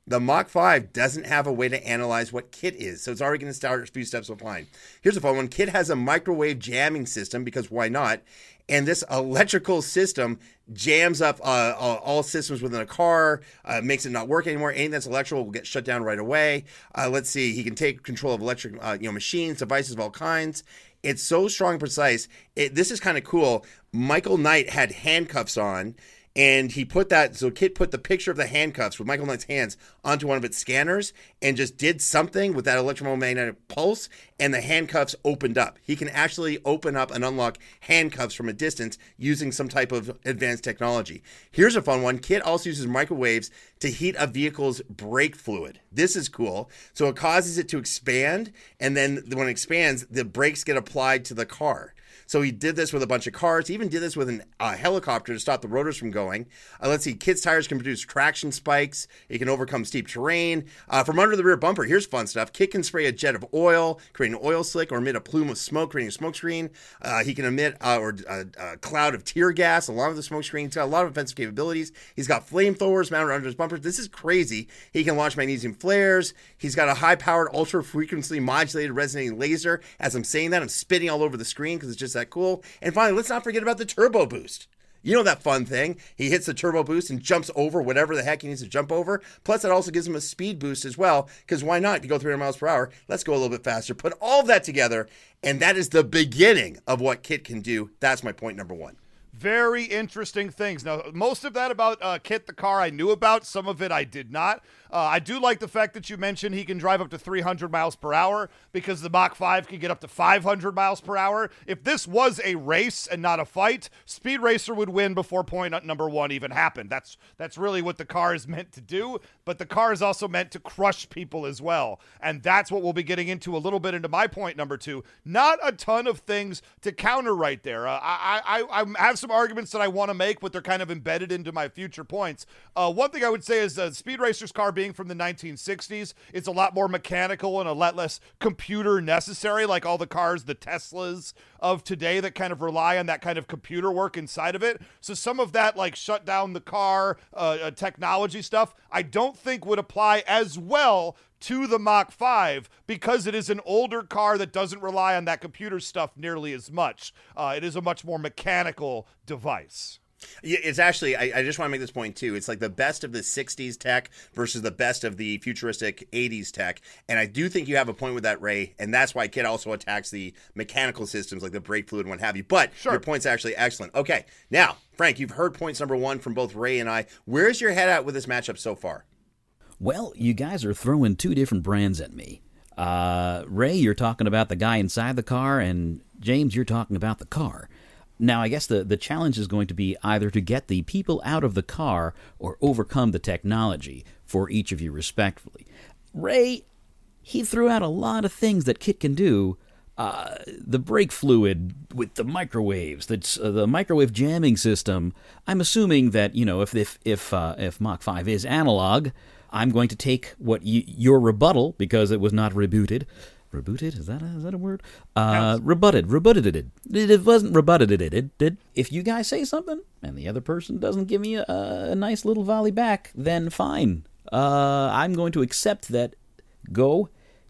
The Mach five doesn't have a way to analyze what KITT is, so it's already going to start a few steps behind. Here's a fun one. KITT has a microwave jamming system, because why not? And this electrical system jams up uh, all systems within a car, uh, makes it not work anymore. Anything that's electrical will get shut down right away. Uh, let's see. He can take control of electric uh, you know, machines, devices of all kinds. It's so strong and precise. It, this is kind of cool. Michael Knight had handcuffs on, and he put that, so KITT put the picture of the handcuffs with Michael Knight's hands onto one of its scanners and just did something with that electromagnetic pulse, and the handcuffs opened up. He can actually open up and unlock handcuffs from a distance using some type of advanced technology. Here's a fun one. KITT also uses microwaves to heat a vehicle's brake fluid. This is cool. So it causes it to expand, and then when it expands, the brakes get applied to the car. So he did this with a bunch of cars. He even did this with a uh, helicopter to stop the rotors from going. Uh, let's see. KITT's tires can produce traction spikes. It can overcome steep terrain. Uh, from under the rear bumper, here's fun stuff. KITT can spray a jet of oil, creating an oil slick, or emit a plume of smoke, creating a smoke screen. Uh, he can emit uh, or a, a cloud of tear gas along with the smoke screen. He's got a lot of offensive capabilities. He's got flamethrowers mounted under his bumpers. This is crazy. He can launch magnesium flares. He's got a high-powered, ultra-frequency modulated resonating laser. As I'm saying that, I'm spitting all over the screen because it's just that cool. And finally, let's not forget about the turbo boost. You know that fun thing. He hits the turbo boost and jumps over whatever the heck he needs to jump over. Plus, it also gives him a speed boost as well, because why not? If you go three hundred miles per hour, let's go a little bit faster. Put all of that together, and that is the beginning of what KITT can do. That's my point number one. Very interesting things. Now, most of that about uh, KITT the car I knew about. Some of it I did not. Uh, I do like the fact that you mentioned he can drive up to three hundred miles per hour, because the Mach five can get up to five hundred miles per hour. If this was a race and not a fight, Speed Racer would win before point number one even happened. That's that's really what the car is meant to do, but the car is also meant to crush people as well. And that's what we'll be getting into a little bit into my point number two. Not a ton of things to counter right there. Uh, I, I, I have some arguments that I want to make, but they're kind of embedded into my future points. Uh, one thing I would say is uh, Speed Racer's car being from the nineteen sixties, it's a lot more mechanical and a lot less computer necessary, like all the cars, the Teslas of today, that kind of rely on that kind of computer work inside of it. So some of that, like shut down the car uh, uh, technology stuff, I don't think would apply as well to the Mach five, because it is an older car that doesn't rely on that computer stuff nearly as much. Uh, it is a much more mechanical device. It's actually, I, I just want to make this point too. It's like the best of the sixties tech versus the best of the futuristic eighties tech. And I do think you have a point with that, Ray. And that's why KITT also attacks the mechanical systems like the brake fluid and what have you. But sure, your point's actually excellent. Okay, now, Frank, you've heard points number one from both Ray and I. Where's your head at with this matchup so far? Well, you guys are throwing two different brands at me. Uh, Ray, you're talking about the guy inside the car, and James, you're talking about the car. Now, I guess the, the challenge is going to be either to get the people out of the car or overcome the technology for each of you respectively. Ray, he threw out a lot of things that KITT can do. Uh, the brake fluid with the microwaves, that's uh, the microwave jamming system. I'm assuming that, you know, if if if, uh, if Mach five is analog, I'm going to take what y- your rebuttal, because it was not rebooted. Rebooted? Is that a, is that a word? Uh, rebutted. Rebutted it. It wasn't rebutted it. It did. If you guys say something and the other person doesn't give me a, a nice little volley back, then fine. Uh, I'm going to accept that Go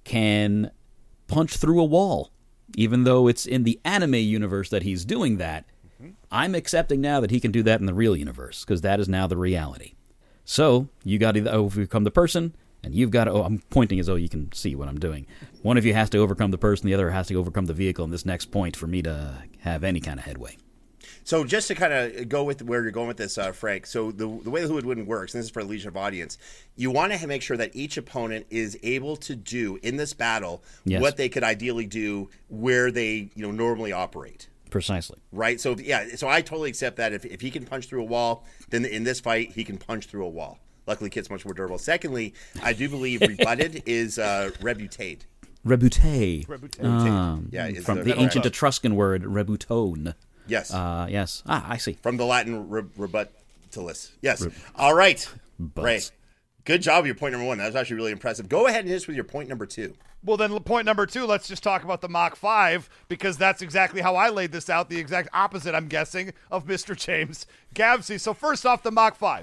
can punch through a wall, even though it's in the anime universe that he's doing that. Mm-hmm. I'm accepting now that he can do that in the real universe, because that is now the reality. So you got to overcome the person, and you've got to, oh, I'm pointing as though you can see what I'm doing. One of you has to overcome the person, the other has to overcome the vehicle in this next point for me to have any kind of headway. So just to kind of go with where you're going with this, uh, Frank, so the the way the Who Would Win works, and this is for a legion of audience, you want to make sure that each opponent is able to do in this battle yes. what they could ideally do where they you know normally operate. Precisely. Right? So, yeah, so I totally accept that. If, if he can punch through a wall, then in this fight, he can punch through a wall. Luckily, KITT's much more durable. Secondly, I do believe rebutted is uh, rebutate. Rebute. Rebute. Um, yeah, from the ancient Etruscan word, rebutone. Yes. Uh, yes. Ah, I see. From the Latin re- rebuttalus. Yes. Re- All right. Butts. Ray, good job with your point number one. That was actually really impressive. Go ahead and hit us with your point number two. Well, then point number two, let's just talk about the Mach five, because that's exactly how I laid this out, the exact opposite, I'm guessing, of Mister James Gavsey. So first off, the Mach five.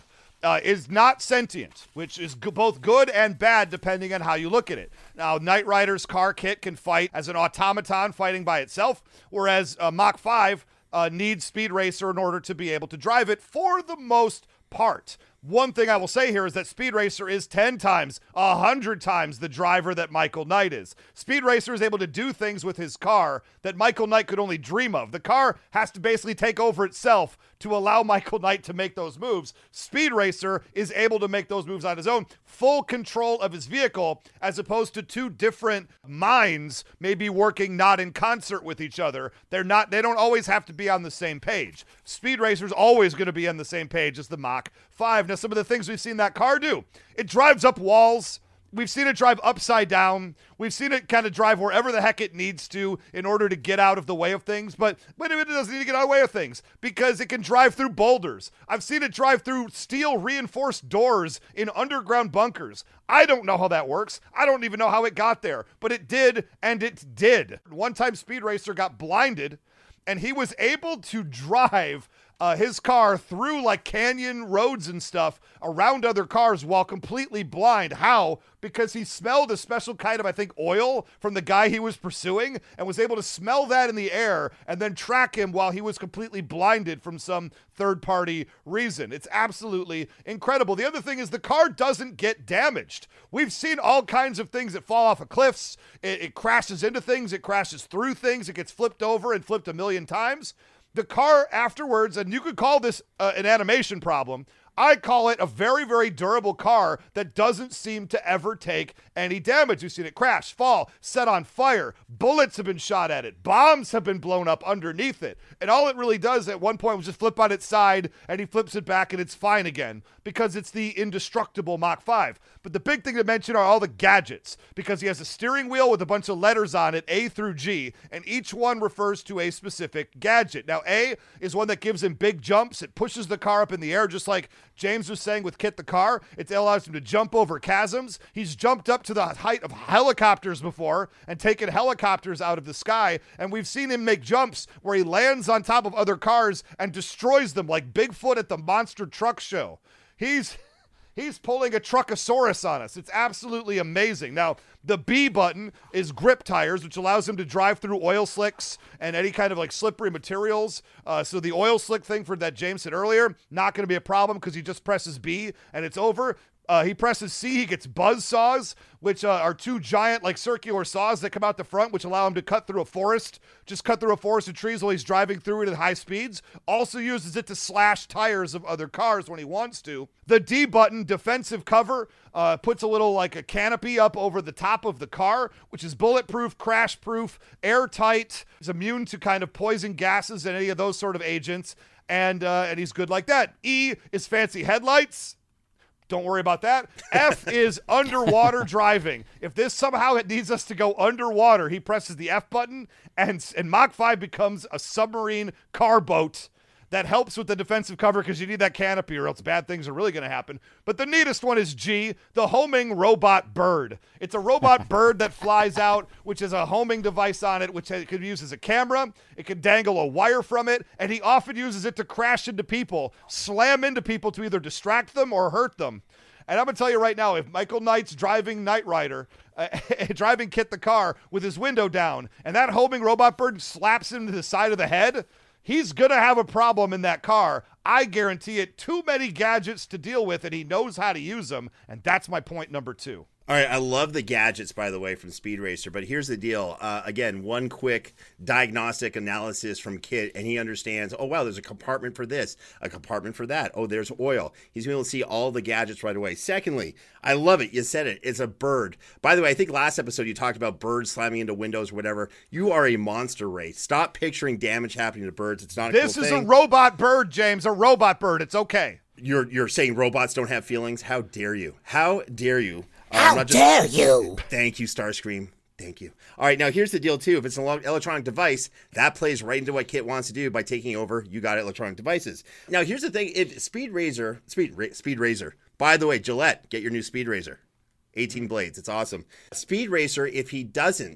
uh, is not sentient, which is g- both good and bad depending on how you look at it. Now, Knight Rider's car kit can fight as an automaton fighting by itself, whereas uh, Mach five uh, needs Speed Racer in order to be able to drive it for the most part. One thing I will say here is that Speed Racer is ten times, one hundred times the driver that Michael Knight is. Speed Racer is able to do things with his car that Michael Knight could only dream of. The car has to basically take over itself to allow Michael Knight to make those moves. Speed Racer is able to make those moves on his own, full control of his vehicle, as opposed to two different minds maybe working not in concert with each other. They're not, they don't always have to be on the same page. Speed Racer's always going to be on the same page as the Mach five. Now, some of the things we've seen that car do, it drives up walls. We've seen it drive upside down. We've seen it kind of drive wherever the heck it needs to in order to get out of the way of things. But wait a minute, it doesn't need to get out of the way of things because it can drive through boulders. I've seen it drive through steel reinforced doors in underground bunkers. I don't know how that works. I don't even know how it got there, but it did, and it did. One time Speed Racer got blinded, and he was able to drive Uh, his car through like canyon roads and stuff around other cars while completely blind. How? Because he smelled a special kind of, I think, oil from the guy he was pursuing and was able to smell that in the air and then track him while he was completely blinded from some third-party reason. It's absolutely incredible. The other thing is the car doesn't get damaged. We've seen all kinds of things that fall off of cliffs. It, it crashes into things. It crashes through things. It gets flipped over and flipped a million times. The car afterwards, and you could call this uh, an animation problem, I call it a very, very durable car that doesn't seem to ever take any damage. We've seen it crash, fall, set on fire. Bullets have been shot at it. Bombs have been blown up underneath it. And all it really does at one point was just flip on its side, and he flips it back, and it's fine again because it's the indestructible Mach five. But the big thing to mention are all the gadgets, because he has a steering wheel with a bunch of letters on it, A through G, and each one refers to a specific gadget. Now, A is one that gives him big jumps. It pushes the car up in the air, just like James was saying with Kit the car. It allows him to jump over chasms. He's jumped up to the height of helicopters before and taken helicopters out of the sky, and we've seen him make jumps where he lands on top of other cars and destroys them like Bigfoot at the Monster Truck Show. He's... He's pulling a Truckosaurus on us. It's absolutely amazing. Now, the B button is grip tires, which allows him to drive through oil slicks and any kind of like slippery materials. Uh, so the oil slick thing for that James said earlier, not going to be a problem because he just presses B and it's over. Uh, he presses C, he gets buzz saws, which uh, are two giant like circular saws that come out the front, which allow him to cut through a forest, just cut through a forest of trees while he's driving through it at high speeds. Also uses it to slash tires of other cars when he wants to. The D button, defensive cover, uh, puts a little like a canopy up over the top of the car, which is bulletproof, crash proof, airtight, is immune to kind of poison gases and any of those sort of agents, and uh, and he's good like that. E is fancy headlights. Don't worry about that. F is underwater driving. If this somehow it needs us to go underwater, he presses the F button, and, and Mach five becomes a submarine car boat that helps with the defensive cover because you need that canopy or else bad things are really going to happen. But the neatest one is G, the homing robot bird. It's a robot bird that flies out, which has a homing device on it, which it could use as a camera. It can dangle a wire from it, and he often uses it to crash into people, slam into people to either distract them or hurt them. And I'm going to tell you right now, if Michael Knight's driving Knight Rider, uh, driving Kit the car with his window down, and that homing robot bird slaps him to the side of the head, he's going to have a problem in that car. I guarantee it. Too many gadgets to deal with, and he knows how to use them, and that's my point number two. All right, I love the gadgets, by the way, from Speed Racer, but here's the deal. Uh, again, one quick diagnostic analysis from Kit, and he understands, oh, wow, there's a compartment for this, a compartment for that. Oh, there's oil. He's able to see all the gadgets right away. Secondly, I love it. You said it. It's a bird. By the way, I think last episode you talked about birds slamming into windows or whatever. You are a monster race. Stop picturing damage happening to birds. It's not a This cool is thing. a robot bird, James, a robot bird. It's okay. You're, you're saying robots don't have feelings? How dare you? How dare you? Uh, How I'm not just- dare you? Thank you, Starscream. Thank you. All right, now here's the deal, too. If it's an electronic device, that plays right into what Kit wants to do by taking over You Got It electronic devices. Now, here's the thing. If Speed Razor, Speed, Ra- Speed Razor, by the way, Gillette, get your new Speed Razor. eighteen blades. It's awesome. Speed Racer, if he doesn't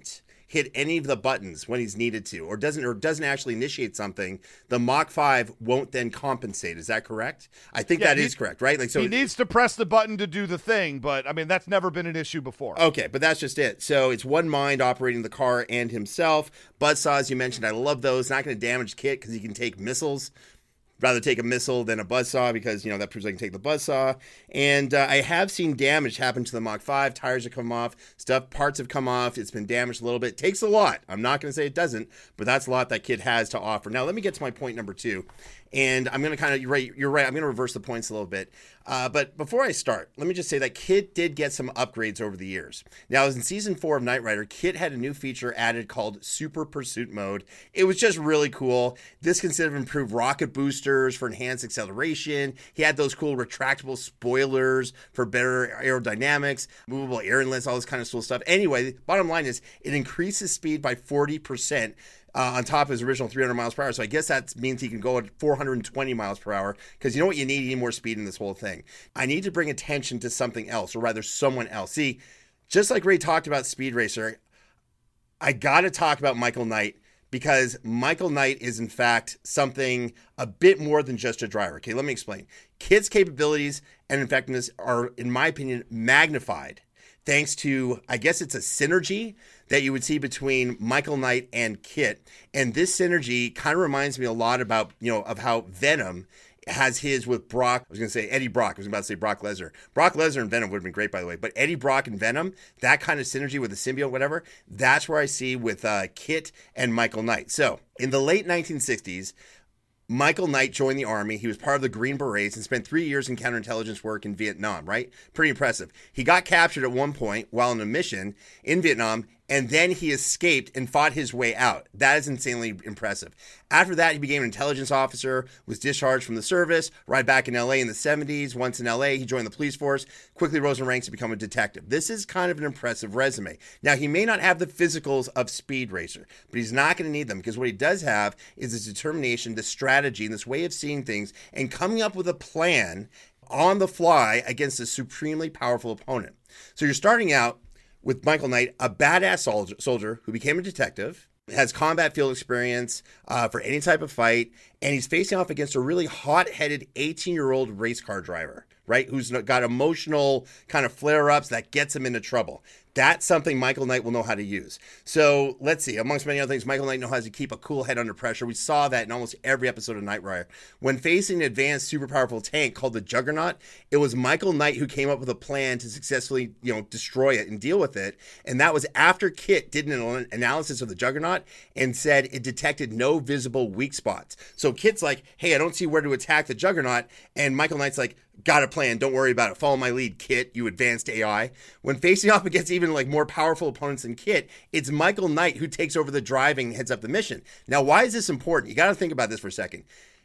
hit any of the buttons when he's needed to, or doesn't or doesn't actually initiate something, the Mach five won't then compensate. Is that correct? I think Yeah, that he- is correct, right? Like so He needs to press the button to do the thing, but I mean that's never been an issue before. Okay, but that's just it. So it's one mind operating the car and himself. Buzzsaws, you mentioned, I love those. Not going to damage Kit because he can take missiles. Rather take a missile than a buzzsaw because, you know, that proves I can take the buzzsaw. And uh, I have seen damage happen to the Mach five. Tires have come off. Stuff, parts have come off. It's been damaged a little bit. It takes a lot. I'm not going to say it doesn't, but that's a lot that Kit has to offer. Now, let me get to my point number two. And I'm going to kind of, you're right, you're right, I'm going to reverse the points a little bit. Uh, but before I start, let me just say that Kit did get some upgrades over the years. Now, as in season four of Knight Rider, Kit had a new feature added called Super Pursuit Mode. It was just really cool. This consisted of improved rocket boosters for enhanced acceleration. He had those cool retractable spoilers for better aerodynamics, movable air inlets, all this kind of cool stuff. Anyway, the bottom line is it increases speed by forty percent. Uh, on top of his original three hundred miles per hour. So I guess that means he can go at four hundred twenty miles per hour because you know what you need? You need more speed in this whole thing. I need to bring attention to something else, or rather someone else. See, just like Ray talked about Speed Racer, I got to talk about Michael Knight because Michael Knight is in fact something a bit more than just a driver. Okay, let me explain. Kit's capabilities and effectiveness are, in my opinion, magnified thanks to, I guess it's a synergy that you would see between Michael Knight and Kit. And this synergy kind of reminds me a lot about, you know, of how Venom has his with Brock. I was going to say Eddie Brock. I was about to say Brock Lesnar. Brock Lesnar and Venom would have been great, by the way. But Eddie Brock and Venom, that kind of synergy with the symbiote, whatever, that's where I see with uh, Kit and Michael Knight. So in the late nineteen sixties, Michael Knight joined the Army. He was part of the Green Berets and spent three years in counterintelligence work in Vietnam, right? Pretty impressive. He got captured at one point while on a mission in Vietnam, and then he escaped and fought his way out. That is insanely impressive. After that, he became an intelligence officer, was discharged from the service, right back in L A in the seventies. Once in L A, he joined the police force, quickly rose in ranks to become a detective. This is kind of an impressive resume. Now, he may not have the physicals of Speed Racer, but he's not going to need them because what he does have is this determination, this strategy, and this way of seeing things and coming up with a plan on the fly against a supremely powerful opponent. So you're starting out with Michael Knight, a badass soldier, soldier who became a detective, has combat field experience uh, for any type of fight, and he's facing off against a really hot-headed eighteen-year-old race car driver, right, who's got emotional kind of flare-ups that gets him into trouble. That's something Michael Knight will know how to use. So let's see. Amongst many other things, Michael Knight knows how to keep a cool head under pressure. We saw that in almost every episode of Knight Rider. When facing an advanced, super powerful tank called the Juggernaut, it was Michael Knight who came up with a plan to successfully, you know, destroy it and deal with it. And that was after Kit did an analysis of the Juggernaut and said it detected no visible weak spots. So Kit's like, hey, I don't see where to attack the Juggernaut. And Michael Knight's like, got a plan. Don't worry about it. Follow my lead, Kit, you advanced A I. When facing off against even like more powerful opponents than Kit, it's Michael Knight who takes over the driving and heads up the mission. Now, why is this important? You got to think about this for a second.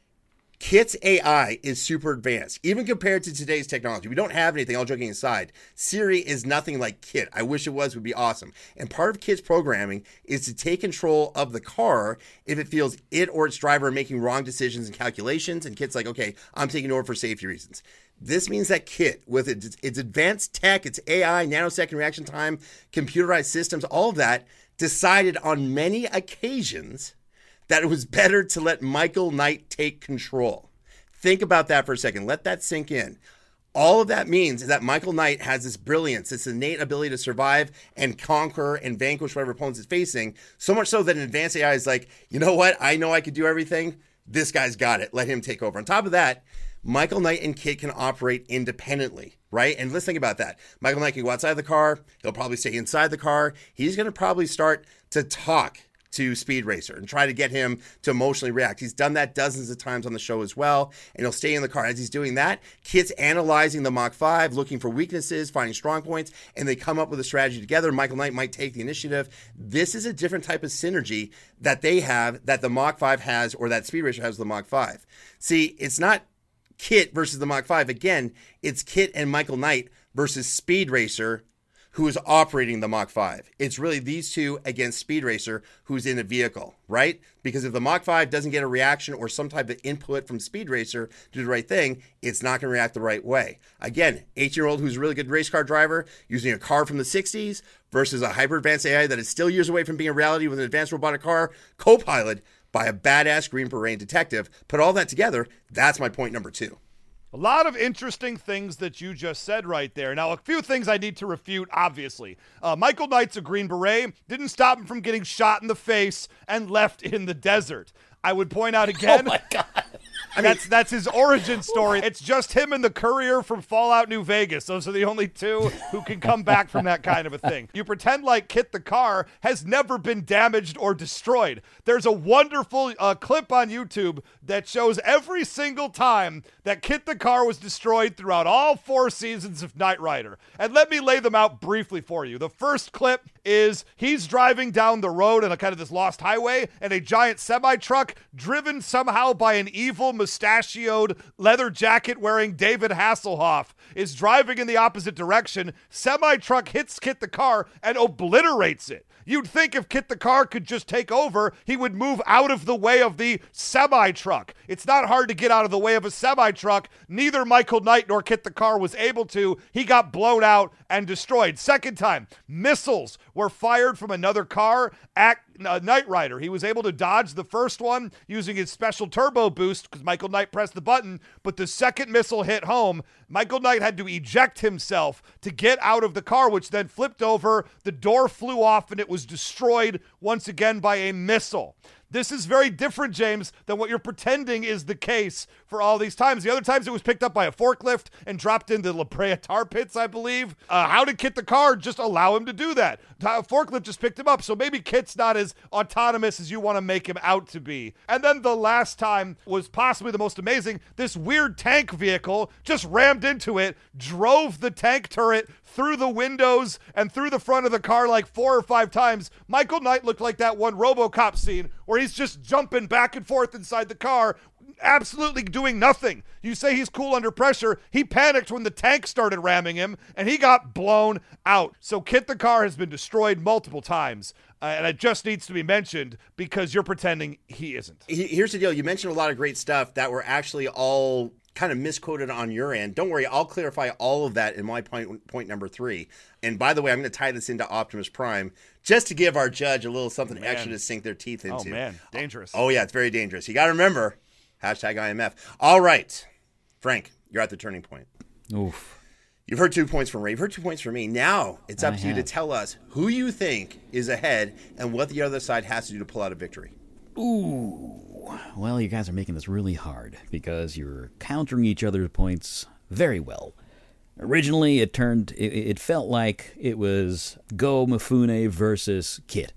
Kit's A I is super advanced, even compared to today's technology. We don't have anything, all joking aside. Siri is nothing like Kit. I wish it was, would be awesome. And part of Kit's programming is to take control of the car if it feels it or its driver are making wrong decisions and calculations. And Kit's like, okay, I'm taking over for safety reasons. This means that Kit, with its, its advanced tech, its A I, nanosecond reaction time, computerized systems, all of that, decided on many occasions that it was better to let Michael Knight take control. Think about that for a second. Let that sink in. All of that means is that Michael Knight has this brilliance, this innate ability to survive and conquer and vanquish whatever opponents it's facing, so much so that an advanced A I is like, you know what? I know I could do everything. This guy's got it. Let him take over. On top of that, Michael Knight and Kit can operate independently, right? And let's think about that. Michael Knight can go outside the car. He'll probably stay inside the car. He's going to probably start to talk to Speed Racer and try to get him to emotionally react. He's done that dozens of times on the show as well, and he'll stay in the car. As he's doing that, Kit's analyzing the Mach five, looking for weaknesses, finding strong points, and they come up with a strategy together. Michael Knight might take the initiative. This is a different type of synergy that they have that the Mach five has, or that Speed Racer has with the Mach five. See, it's not Kit versus the Mach five. Again, it's Kit and Michael Knight versus Speed Racer who is operating the Mach five. It's really these two against Speed Racer, who's in a vehicle, right? Because if the Mach five doesn't get a reaction or some type of input from Speed Racer to do the right thing, it's not going to react the right way. Again, eighteen-year-old who's a really good race car driver using a car from the sixties versus a hyper-advanced A I that is still years away from being a reality with an advanced robotic car co-pilot by a badass Green Beret detective. Put all that together, that's my point number two. A lot of interesting things that you just said right there. Now, a few things I need to refute, obviously. Uh, Michael Knight's a Green Beret. Didn't stop him from getting shot in the face and left in the desert. I would point out again. Oh, my God. I mean, that's that's his origin story. It's just him and the courier from Fallout New Vegas. Those are the only two who can come back from that kind of a thing. You pretend like Kit the car has never been damaged or destroyed. There's a wonderful uh, clip on YouTube that shows every single time that Kit the car was destroyed throughout all four seasons of Knight Rider. And let me lay them out briefly for you. The first clip is he's driving down the road on a kind of this lost highway, and a giant semi-truck driven somehow by an evil mustachioed leather jacket wearing David Hasselhoff is driving in the opposite direction. Semi-truck hits Kit the car and obliterates it. You'd think if Kit the car could just take over, he would move out of the way of the semi-truck. It's not hard to get out of the way of a semi-truck. Neither Michael Knight nor Kit the car was able to. He got blown out and destroyed. Second time, missiles were fired from another car at uh, Knight Rider. He was able to dodge the first one using his special turbo boost because Michael Knight pressed the button, but the second missile hit home. Michael Knight had to eject himself to get out of the car, which then flipped over. The door flew off and it was destroyed once again by a missile. This is very different, James, than what you're pretending is the case for all these times. The other times it was picked up by a forklift and dropped into La Brea tar pits, I believe. Uh, how did Kit the car just allow him to do that? A forklift just picked him up, so maybe Kit's not as autonomous as you want to make him out to be. And then the last time was possibly the most amazing. This weird tank vehicle just rammed into it, drove the tank turret through the windows and through the front of the car like four or five times. Michael Knight looked like that one RoboCop scene where he's just jumping back and forth inside the car, absolutely doing nothing. You say he's cool under pressure. He panicked when the tank started ramming him, and he got blown out. So Kit the car has been destroyed multiple times, uh, and it just needs to be mentioned because you're pretending he isn't. Here's the deal. You mentioned a lot of great stuff that were actually all kind of misquoted on your end. Don't worry, I'll clarify all of that in my point point number three. And by the way, I'm going to tie this into Optimus Prime just to give our judge a little something man. extra to sink their teeth into. Oh, man. Dangerous. Oh, yeah, it's very dangerous. You got to remember, hashtag I M F. All right, Frank, you're at the turning point. Oof. You've heard two points from Ray. You've heard two points from me. Now it's up I to you to have. tell us who you think is ahead and what the other side has to do to pull out a victory. Ooh. Well, you guys are making this really hard because you're countering each other's points very well. Originally, it turned, it, it felt like it was Go Mifune versus Kit.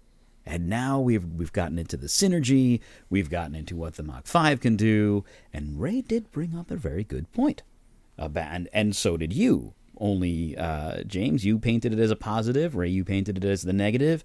And now we've we've gotten into the synergy, we've gotten into what the Mach five can do, and Ray did bring up a very good point. Uh, and, and so did you. Only, uh, James, you painted it as a positive, Ray, you painted it as the negative.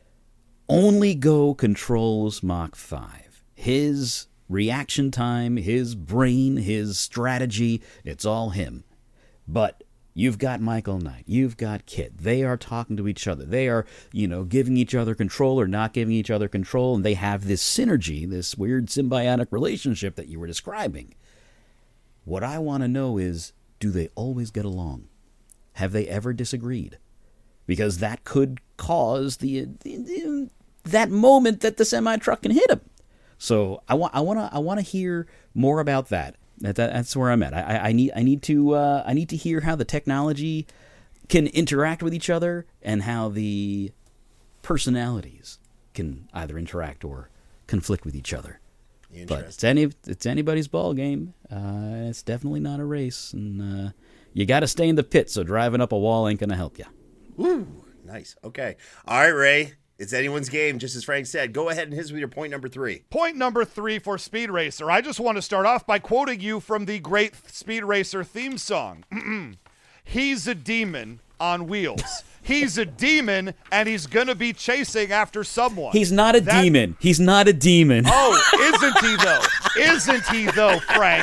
Only Go controls Mach five. His reaction time, his brain, his strategy, it's all him. But you've got Michael Knight, you've got Kit. They are talking to each other. They are, you know, giving each other control or not giving each other control, and they have this synergy, this weird symbiotic relationship that you were describing. What I want to know is, do they always get along? Have they ever disagreed? Because that could cause the, the, the that moment that the semi-truck can hit him. So I want I want to I want to hear more about that. That, that. That's where I'm at. I, I need I need to uh, I need to hear how the technology can interact with each other and how the personalities can either interact or conflict with each other. But it's any it's anybody's ball game. Uh, it's definitely not a race, and uh, you got to stay in the pit. So driving up a wall ain't gonna help you. Ooh, nice. Okay. All right, Ray. It's anyone's game, just as Frank said. Go ahead and hit us with your point number three. Point number three for Speed Racer. I just want to start off by quoting you from the great Speed Racer theme song. He's a demon on wheels. He's a demon, and he's going to be chasing after someone. He's not a that- demon. He's not a demon. Oh, isn't he, though? Isn't he, though, Frank?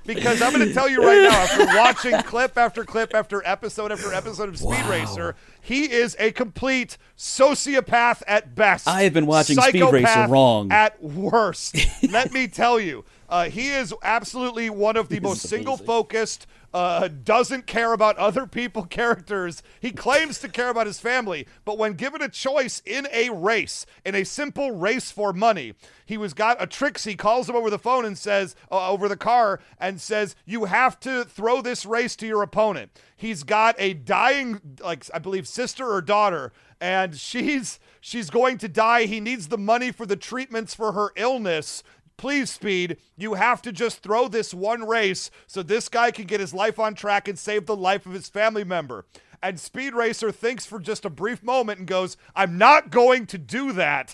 Because I'm going to tell you right now, after watching clip after clip after episode after episode of Speed Wow. Racer, he is a complete sociopath at best. I have been watching Speed Psychopath Racer wrong. at worst. Let me tell you, uh, he is absolutely one of the most is amazing. single-focused, uh, doesn't care about other people characters. He claims to care about his family, but when given a choice in a race, in a simple race for money, he was got a Trixie calls him over the phone and says, uh, over the car, and says, you have to throw this race to your opponent. He's got a dying, like, I believe, sister or daughter, and she's she's going to die. He needs the money for the treatments for her illness. Please, Speed, you have to just throw this one race so this guy can get his life on track and save the life of his family member. And Speed Racer thinks for just a brief moment and goes, I'm not going to do that.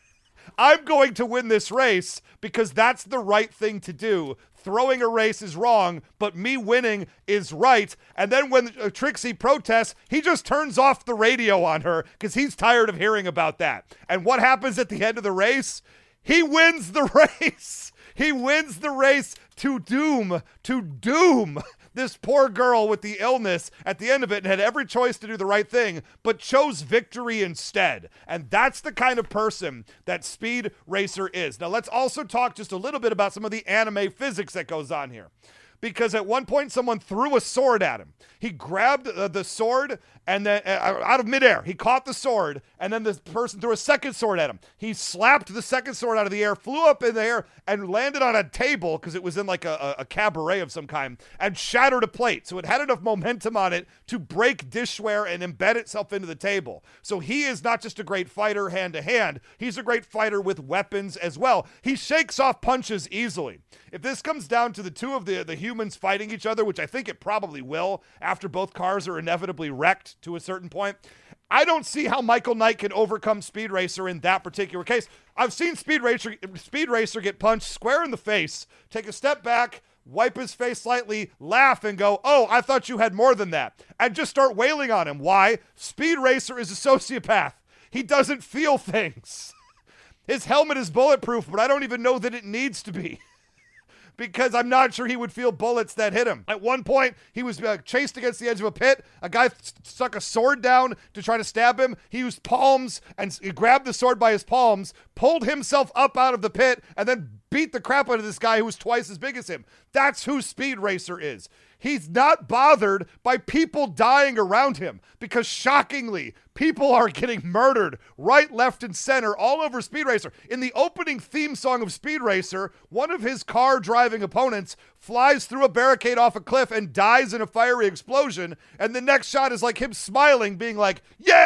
I'm going to win this race because that's the right thing to do. Throwing a race is wrong, but me winning is right. And then when uh, Trixie protests, he just turns off the radio on her because he's tired of hearing about that. And what happens at the end of the race? He wins the race. He wins the race to doom, to doom this poor girl with the illness at the end of it, and had every choice to do the right thing, but chose victory instead. And that's the kind of person that Speed Racer is. Now, let's also talk just a little bit about some of the anime physics that goes on here. Because at one point, someone threw a sword at him. He grabbed uh, the sword and then uh, out of midair, he caught the sword, and then this person threw a second sword at him. He slapped the second sword out of the air, flew up in the air, and landed on a table because it was in like a, a, a cabaret of some kind, and shattered a plate. So it had enough momentum on it to break dishware and embed itself into the table. So he is not just a great fighter hand to hand, he's a great fighter with weapons as well. He shakes off punches easily. If this comes down to the two of the, the humans fighting each other, which I think it probably will after both cars are inevitably wrecked to a certain point, I don't see how Michael Knight can overcome Speed Racer in that particular case. I've seen Speed Racer, Speed Racer get punched square in the face, take a step back, wipe his face slightly, laugh, and go, oh, I thought you had more than that, and just start wailing on him. Why? Speed Racer is a sociopath. He doesn't feel things. His helmet is bulletproof, but I don't even know that it needs to be. Because I'm not sure he would feel bullets that hit him. At one point, he was uh, chased against the edge of a pit. A guy th- stuck a sword down to try to stab him. He used palms and s- grabbed the sword by his palms, pulled himself up out of the pit, and then beat the crap out of this guy who was twice as big as him. That's who Speed Racer is. He's not bothered by people dying around him because, shockingly, people are getting murdered right, left, and center all over Speed Racer. In the opening theme song of Speed Racer, one of his car-driving opponents flies through a barricade off a cliff and dies in a fiery explosion, and the next shot is like him smiling, being like,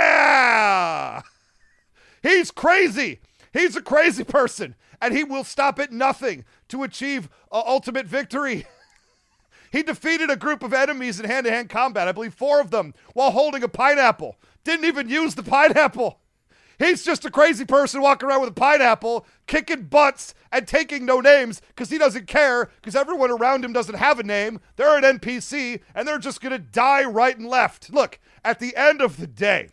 yeah! He's crazy! He's a crazy person, and he will stop at nothing to achieve uh, ultimate victory. He defeated a group of enemies in hand-to-hand combat, I believe four of them, while holding a pineapple. Didn't even use the pineapple. He's just a crazy person walking around with a pineapple, kicking butts and taking no names because he doesn't care because everyone around him doesn't have a name. They're an N P C, and they're just going to die right and left. Look, at the end of the day,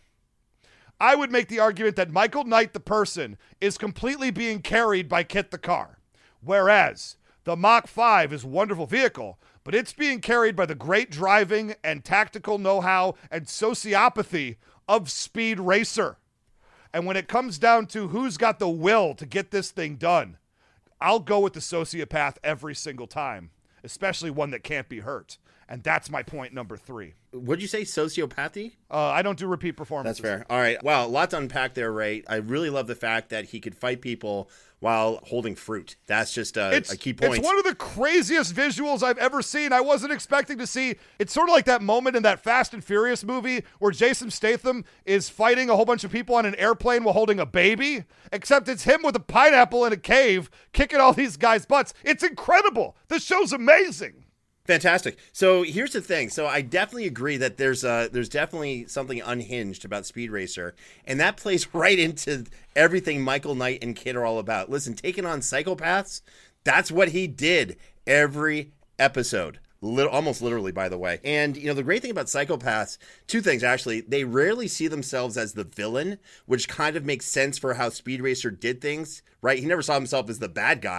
I would make the argument that Michael Knight, the person, is completely being carried by Kit the car, whereas the Mach five is a wonderful vehicle, but it's being carried by the great driving and tactical know-how and sociopathy of Speed Racer. And when it comes down to who's got the will to get this thing done, I'll go with the sociopath every single time, especially one that can't be hurt. And that's my point number three. Would you say sociopathy? Uh, I don't do repeat performances. That's fair. All right. Wow, a lot to unpack there, Ray. I really love the fact that he could fight people while holding fruit. That's just a, it's, a key point. It's one of the craziest visuals I've ever seen. I wasn't expecting to see. It's sort of like that moment in that Fast and Furious movie where Jason Statham is fighting a whole bunch of people on an airplane while holding a baby, except it's him with a pineapple in a cave kicking all these guys' butts. It's incredible. This show's amazing. Fantastic. So here's the thing. So I definitely agree that there's uh there's definitely something unhinged about Speed Racer, and that plays right into everything Michael Knight and Kid are all about. Listen, taking on psychopaths, that's what he did every episode. Lit- almost literally, by the way. And, you know, the great thing about psychopaths, two things, actually. They rarely see themselves as the villain, which kind of makes sense for how Speed Racer did things, right? He never saw himself as the bad guy.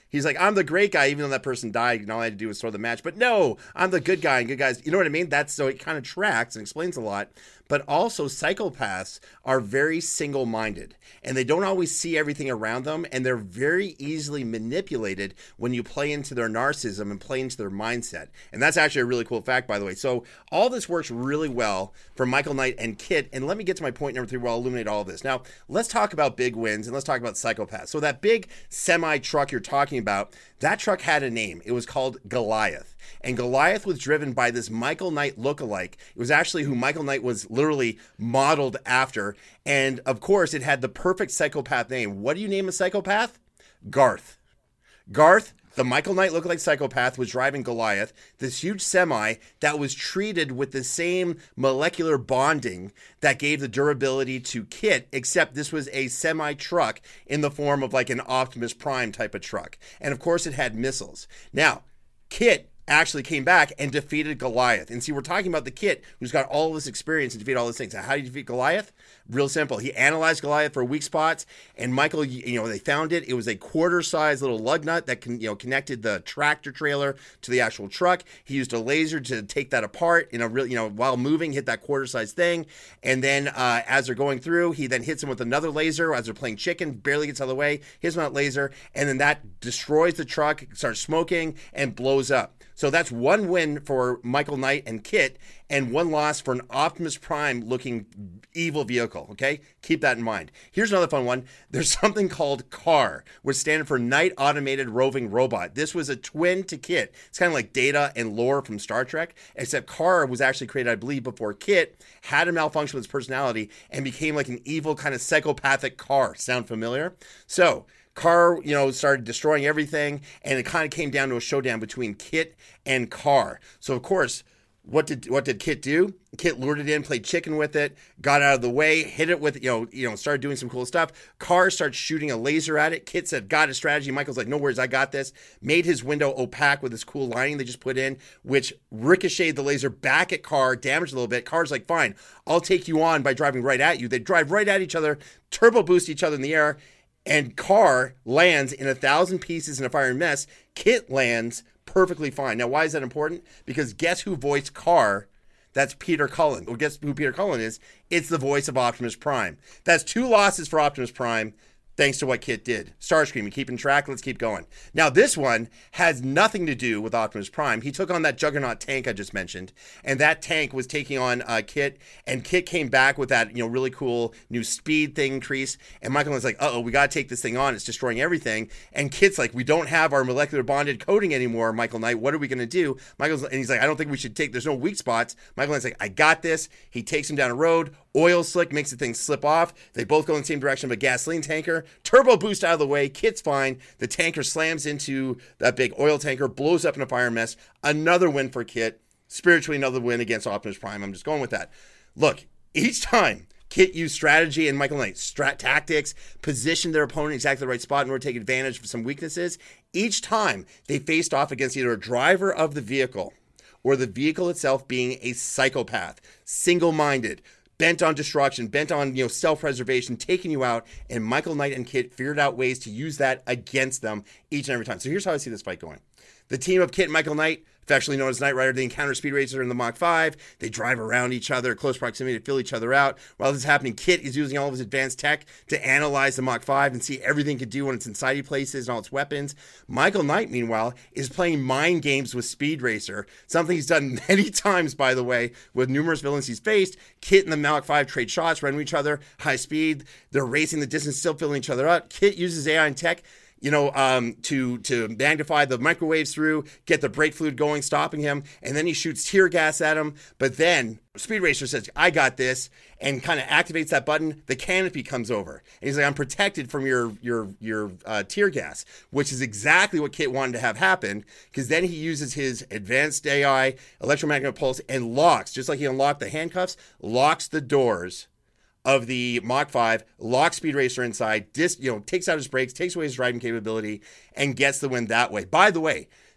He's like, I'm the great guy, even though that person died, and all I had to do was throw the match. But no, I'm the good guy, and good guys, you know what I mean? That's so it kind of tracks and explains a lot. But also, psychopaths are very single-minded, and they don't always see everything around them, and they're very easily manipulated when you play into their narcissism and play into their mindset. And that's actually a really cool fact, by the way. So all this works really well for Michael Knight and Kit. And let me get to my point number three where I'll illuminate all of this. Now, let's talk about big wins, and let's talk about psychopaths. So that big semi-truck you're talking about, that truck had a name. It was called Goliath. And Goliath was driven by this Michael Knight lookalike. It was actually who Michael Knight was literally modeled after. And of course, it had the perfect psychopath name. What do you name a psychopath? Garth. Garth, the Michael Knight lookalike psychopath, was driving Goliath, this huge semi that was treated with the same molecular bonding that gave the durability to Kit, except this was a semi-truck in the form of like an Optimus Prime type of truck. And of course, it had missiles. Now, Kit actually came back and defeated Goliath. And see, we're talking about the Kit who's got all this experience to defeat all these things. Now, how do you defeat Goliath? Real simple. He analyzed Goliath for weak spots, and Michael, you know, they found it. It was a quarter-sized little lug nut that can, you know, connected the tractor trailer to the actual truck. He used a laser to take that apart in a real, you know, while moving, hit that quarter-sized thing. And then uh, as they're going through, he then hits him with another laser as they're playing chicken, barely gets out of the way, hits him with that laser, and then that destroys the truck, starts smoking, and blows up. So that's one win for Michael Knight and Kit, and one loss for an Optimus Prime looking evil vehicle, okay? Keep that in mind. Here's another fun one. There's something called C A R, which stands for Knight Automated Roving Robot. This was a twin to Kit. It's kind of like Data and Lore from Star Trek, except C A R was actually created, I believe, before Kit had a malfunction with his personality and became like an evil kind of psychopathic C A R. Sound familiar? So, C A R, you know, started destroying everything, and it kind of came down to a showdown between Kit and C A R. So, of course, what did what did Kit do? Kit lured it in, played chicken with it, got out of the way, hit it with, you know, you know, started doing some cool stuff. C A R starts shooting a laser at it. Kit said, got a strategy. Michael's like, no worries, I got this. Made his window opaque with this cool lining they just put in, which ricocheted the laser back at C A R, damaged a little bit. C A R's like, fine, I'll take you on by driving right at you. They drive right at each other, turbo boost each other in the air, and C A R lands in a thousand pieces in a fiery mess. Kit lands perfectly fine. Now, why is that important? Because guess who voiced C A R? That's Peter Cullen. Well, guess who Peter Cullen is? It's the voice of Optimus Prime. That's two losses for Optimus Prime, thanks to what Kit did. Starscream, you keeping track? Let's keep going. Now, this one has nothing to do with Optimus Prime. He took on that Juggernaut tank I just mentioned, and that tank was taking on uh, Kit, and Kit came back with that, you know, really cool new speed thing increase, and Michael was like, uh-oh, we got to take this thing on. It's destroying everything. And Kit's like, we don't have our molecular bonded coating anymore, Michael Knight. What are we going to do? Michael's, and he's like, I don't think we should take, there's no weak spots. Michael Knight's like, I got this. He takes him down a road. Oil slick makes the thing slip off. They both go in the same direction of a gasoline tanker. Turbo boost out of the way. Kit's fine. The tanker slams into that big oil tanker, blows up in a fire mess. Another win for Kit. Spiritually, another win against Optimus Prime. I'm just going with that. Look, each time Kit used strategy and Michael Knight strat tactics, positioned their opponent exactly the right spot in order to take advantage of some weaknesses. Each time they faced off against either a driver of the vehicle or the vehicle itself being a psychopath, single-minded, bent on destruction, bent on, you know, self-preservation, taking you out, and Michael Knight and Kit figured out ways to use that against them each and every time. So here's how I see this fight going. The team of Kit and Michael Knight, affectionately known as Knight Rider, they encounter Speed Racer in the Mach five. They drive around each other, close proximity to fill each other out. While this is happening, Kit is using all of his advanced tech to analyze the Mach five and see everything it can do when it's in sidey places and all its weapons. Michael Knight, meanwhile, is playing mind games with Speed Racer, something he's done many times, by the way, with numerous villains he's faced. Kit and the Mach five trade shots, run each other, high speed. They're racing the distance, still filling each other out. Kit uses A I and tech, you know, um, to to magnify the microwaves through, get the brake fluid going, stopping him, and then he shoots tear gas at him. But then Speed Racer says, I got this, and kind of activates that button. The canopy comes over, and he's like, I'm protected from your your your uh, tear gas, which is exactly what Kit wanted to have happen, because then he uses his advanced A I, electromagnetic pulse, and locks, just like he unlocked the handcuffs, locks the doors of the Mach five, locks Speed Racer inside, dis, you know, takes out his brakes, takes away his driving capability, and gets the win that way. By the way,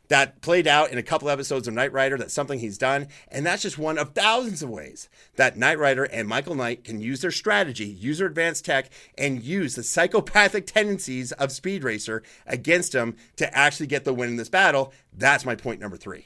that played out in a couple episodes of Knight Rider. That's something he's done. And that's just one of thousands of ways that Knight Rider and Michael Knight can use their strategy, use their advanced tech, and use the psychopathic tendencies of Speed Racer against him to actually get the win in this battle. That's my point number three.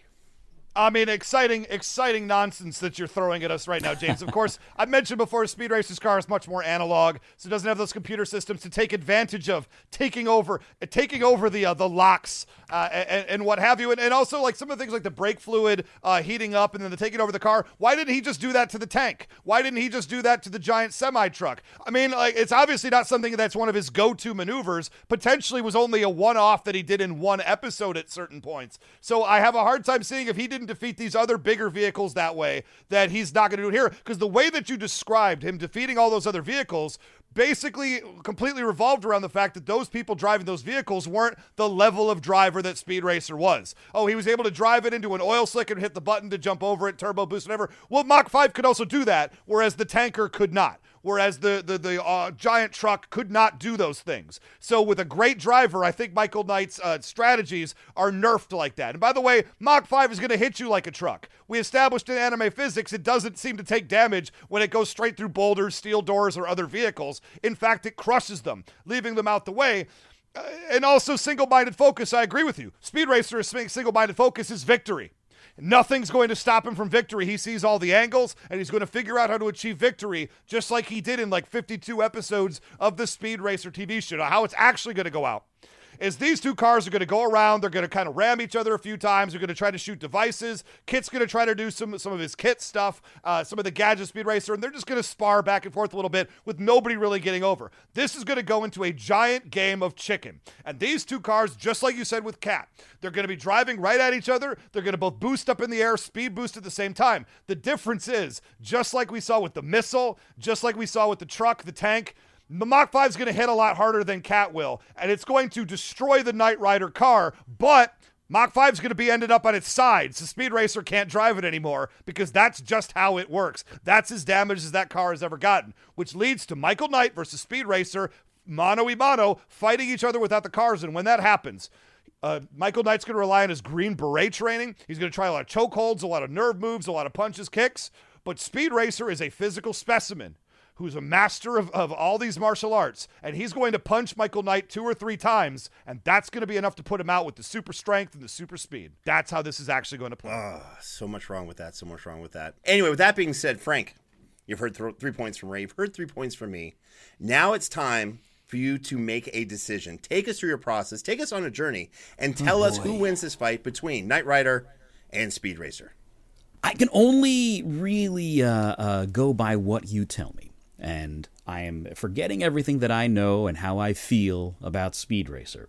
I mean, exciting, exciting nonsense that you're throwing at us right now, James. Of course, I mentioned before, Speed Racer's car is much more analog, so it doesn't have those computer systems to take advantage of taking over, uh, taking over the uh, the locks uh, and, and what have you, and, and also like some of the things like the brake fluid uh, heating up and then the taking over the car. Why didn't he just do that to the tank? Why didn't he just do that to the giant semi truck? I mean, like it's obviously not something that's one of his go-to maneuvers. Potentially was only a one-off that he did in one episode at certain points. So I have a hard time seeing if he didn't defeat these other bigger vehicles that way, that he's not going to do it here. Because the way that you described him defeating all those other vehicles basically completely revolved around the fact that those people driving those vehicles weren't the level of driver that Speed Racer was. Oh, he was able to drive it into an oil slick and hit the button to jump over it, turbo boost, whatever. Well, Mach five could also do that, whereas the tanker could not. Whereas the the, the uh, giant truck could not do those things. So with a great driver, I think Michael Knight's uh, strategies are nerfed like that. And by the way, Mach five is going to hit you like a truck. We established in anime physics it doesn't seem to take damage when it goes straight through boulders, steel doors, or other vehicles. In fact, it crushes them, leaving them out the way. Uh, and also single-minded focus, I agree with you. Speed Racer's single-minded focus is victory. Nothing's going to stop him from victory. He sees all the angles, and he's going to figure out how to achieve victory, just like he did in like fifty-two episodes of the Speed Racer T V show. Now, how it's actually going to go out is these two cars are going to go around. They're going to kind of ram each other a few times. They're going to try to shoot devices. Kit's going to try to do some, some of his Kit stuff, uh, some of the gadget Speed Racer, and they're just going to spar back and forth a little bit with nobody really getting over. This is going to go into a giant game of chicken. And these two cars, just like you said with Cat, they're going to be driving right at each other. They're going to both boost up in the air, speed boost at the same time. The difference is, just like we saw with the missile, just like we saw with the truck, the tank, the Mach five is going to hit a lot harder than Cat will, and it's going to destroy the Knight Rider car, but Mach five is going to be ended up on its side, so Speed Racer can't drive it anymore, because that's just how it works. That's as damaged as that car has ever gotten, which leads to Michael Knight versus Speed Racer, mano a mano, fighting each other without the cars, and when that happens, Uh, Michael Knight's going to rely on his Green Beret training. He's going to try a lot of chokeholds, a lot of nerve moves, a lot of punches, kicks, but Speed Racer is a physical specimen who's a master of, of all these martial arts, and he's going to punch Michael Knight two or three times, and that's going to be enough to put him out with the super strength and the super speed. That's how this is actually going to play. Oh, so much wrong with that, so much wrong with that. Anyway, with that being said, Frank, you've heard th- three points from Ray, you've heard three points from me. Now it's time for you to make a decision. Take us through your process, take us on a journey, and tell oh us who wins this fight between Knight Rider and Speed Racer. I can only really uh, uh, go by what you tell me. And I am forgetting everything that I know and how I feel about Speed Racer.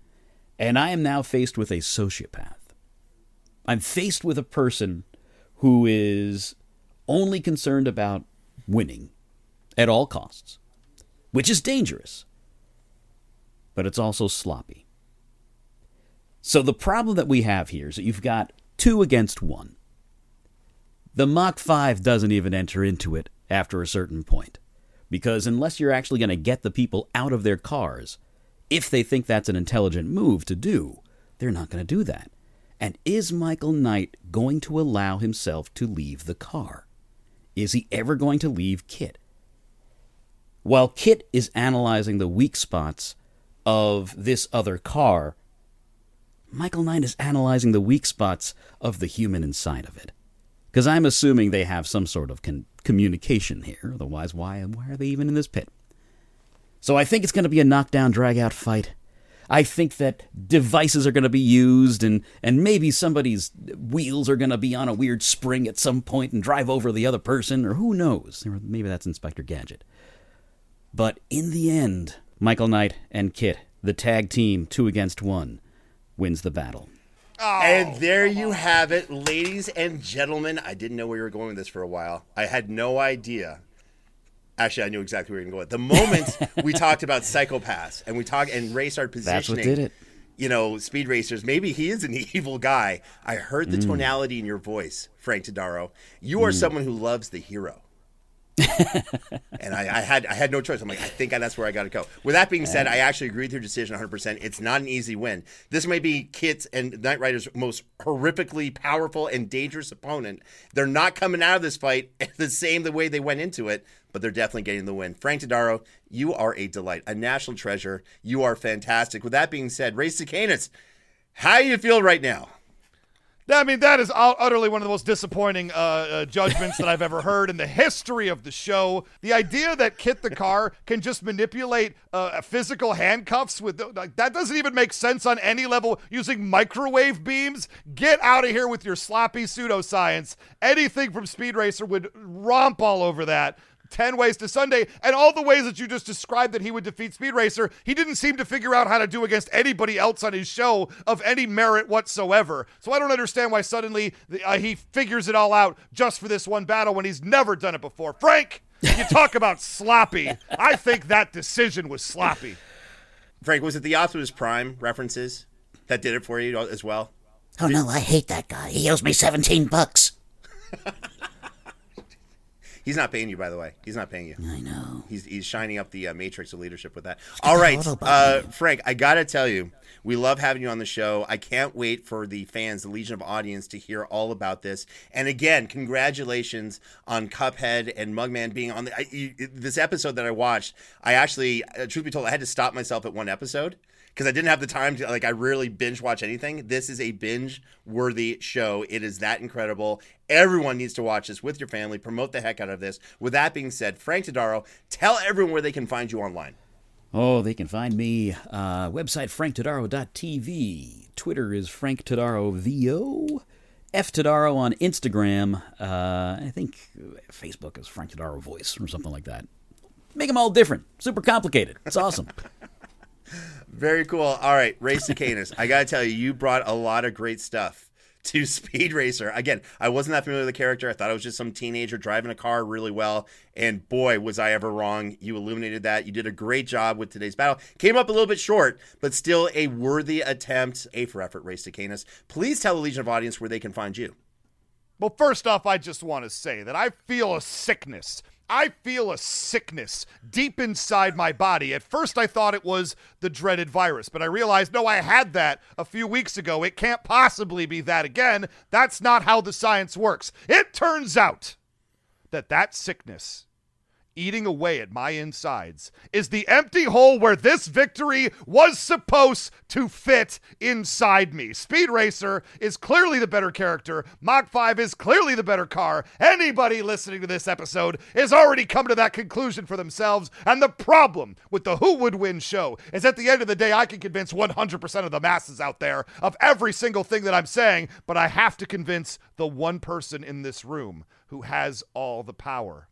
And I am now faced with a sociopath. I'm faced with a person who is only concerned about winning at all costs, which is dangerous, but it's also sloppy. So the problem that we have here is that you've got two against one. The Mach five doesn't even enter into it after a certain point, because unless you're actually going to get the people out of their cars, if they think that's an intelligent move to do, they're not going to do that. And is Michael Knight going to allow himself to leave the car? Is he ever going to leave Kit? While Kit is analyzing the weak spots of this other car, Michael Knight is analyzing the weak spots of the human inside of it. Because I'm assuming they have some sort of con- communication here. Otherwise, why, why are they even in this pit? So I think it's going to be a knockdown, drag-out fight. I think that devices are going to be used, and, and maybe somebody's wheels are going to be on a weird spring at some point and drive over the other person, or who knows? Or maybe that's Inspector Gadget. But in the end, Michael Knight and Kit, the tag team, two against one, wins the battle. Oh, and there you have it, ladies and gentlemen. I didn't know where you were going with this for a while. I had no idea. Actually, I knew exactly where you were going to go. The moment we talked about psychopaths and we talked and Ray started positioning, that's what did it. You know, Speed Racers, maybe he is an evil guy. I heard the mm. tonality in your voice, Frank Tadaro. You are mm. someone who loves the hero. and I, I had I had no choice. I'm like, I think that's where I got to go. With that being said, I actually agree with your decision one hundred percent. It's not an easy win. This may be Kit's and Knight Rider's most horrifically powerful and dangerous opponent. They're not coming out of this fight the same the way they went into it, but they're definitely getting the win. Frank Tadaro, you are a delight, a national treasure. You are fantastic. With that being said, Ray Sicanis, how do you feel right now? I mean, that is utterly one of the most disappointing uh, uh, judgments that I've ever heard in the history of the show. The idea that Kit the Car can just manipulate uh, physical handcuffs with like, that doesn't even make sense on any level using microwave beams. Get out of here with your sloppy pseudoscience. Anything from Speed Racer would romp all over that. ten ways to Sunday, and all the ways that you just described that he would defeat Speed Racer, he didn't seem to figure out how to do against anybody else on his show of any merit whatsoever. So I don't understand why suddenly uh, he figures it all out just for this one battle when he's never done it before. Frank, you talk about sloppy. I think that decision was sloppy. Frank, was it the Optimus Prime references that did it for you as well? Oh, no, I hate that guy. He owes me seventeen bucks. He's not paying you, by the way. He's not paying you. I know. He's he's shining up the uh, matrix of leadership with that. All right, uh, Frank, I got to tell you, we love having you on the show. I can't wait for the fans, the Legion of Audience, to hear all about this. And again, congratulations on Cuphead and Mugman being on the, I, you, this episode that I watched. I actually, uh, truth be told, I had to stop myself at one episode because I didn't have the time to, like, I rarely binge watch anything. This is a binge-worthy show. It is that incredible. Everyone needs to watch this with your family. Promote the heck out of this. With that being said, Frank Tadaro, tell everyone where they can find you online. Oh, they can find me, uh, website frank tadaro dot t v. Twitter is Frank Tadaro V O. F Tadaro on Instagram. Uh, I think Facebook is Frank Tadaro Voice or something like that. Make them all different. Super complicated. It's awesome. Very cool. All right, Ray Sicanis, I got to tell you, you brought a lot of great stuff to Speed Racer. Again, I wasn't that familiar with the character. I thought it was just some teenager driving a car really well. And boy, was I ever wrong. You illuminated that. You did a great job with today's battle. Came up a little bit short, but still a worthy attempt. A for effort, Ray Sicanis. Please tell the Legion of Audience where they can find you. Well, first off, I just want to say that I feel a sickness. I feel a sickness deep inside my body. At first, I thought it was the dreaded virus, but I realized, no, I had that a few weeks ago. It can't possibly be that again. That's not how the science works. It turns out that that sickness eating away at my insides is the empty hole where this victory was supposed to fit inside me. Speed Racer is clearly the better character. Mach five is clearly the better car. Anybody listening to this episode is already come to that conclusion for themselves. And the problem with the Who Would Win show is at the end of the day, I can convince one hundred percent of the masses out there of every single thing that I'm saying, but I have to convince the one person in this room who has all the power.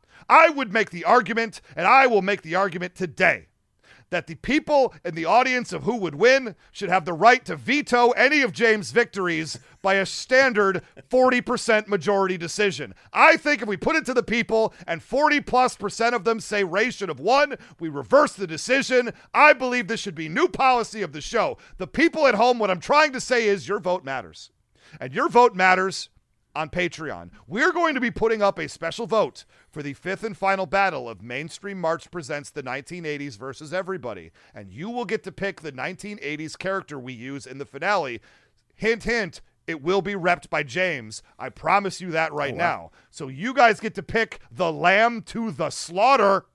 I would make the argument, and I will make the argument today, that the people in the audience of Who Would Win should have the right to veto any of James' victories by a standard forty percent majority decision. I think if we put it to the people and forty plus percent of them say Ray should have won, we reverse the decision. I believe this should be new policy of the show. The people at home, what I'm trying to say is your vote matters. And your vote matters on Patreon. We're going to be putting up a special vote for the fifth and final battle of Mainstream March Presents the nineteen eighties versus Everybody. And you will get to pick the nineteen eighties character we use in the finale. Hint, hint, it will be repped by James. I promise you that right oh, wow. now. So you guys get to pick the lamb to the slaughter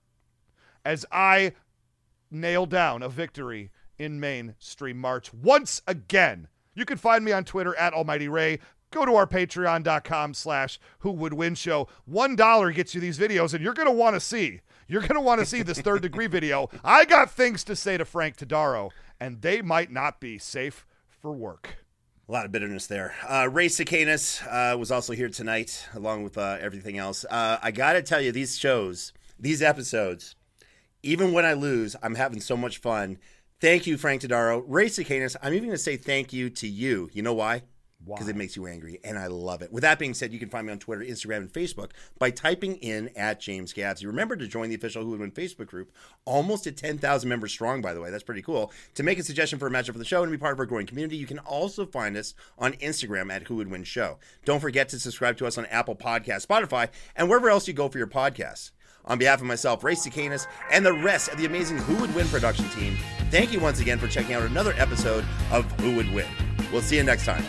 as I nail down a victory in Mainstream March once again. You can find me on Twitter at Almighty Ray. Go to our patreon.com slash who would win show. One dollar gets you these videos, and you're going to want to see. You're going to want to see this third degree video. I got things to say to Frank Tadaro, and they might not be safe for work. A lot of bitterness there. Uh, Ray Sicanis uh, was also here tonight, along with uh, everything else. Uh, I got to tell you, these shows, these episodes, even when I lose, I'm having so much fun. Thank you, Frank Tadaro. Ray Sicanis, I'm even going to say thank you to you. You know why? because it makes you angry, and I love it. With that being said, you can find me on Twitter, Instagram, and Facebook by typing in at James Gavsey. Remember to join the official Who Would Win Facebook group, almost at ten thousand members strong, by the way. That's pretty cool. To make a suggestion for a matchup for the show and be part of our growing community, you can also find us on Instagram at Who Would Win Show. Don't forget to subscribe to us on Apple Podcasts, Spotify, and wherever else you go for your podcasts. On behalf of myself, Ray Cicanis, and the rest of the amazing Who Would Win production team, thank you once again for checking out another episode of Who Would Win. We'll see you next time.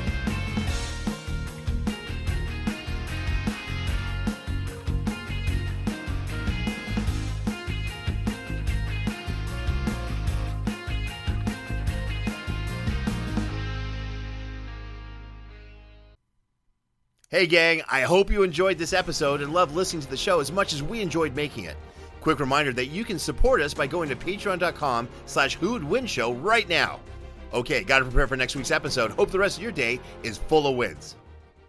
Hey gang, I hope you enjoyed this episode and loved listening to the show as much as we enjoyed making it. Quick reminder that you can support us by going to patreon.com slash Who Would Win Show right now. Okay, gotta prepare for next week's episode. Hope the rest of your day is full of wins.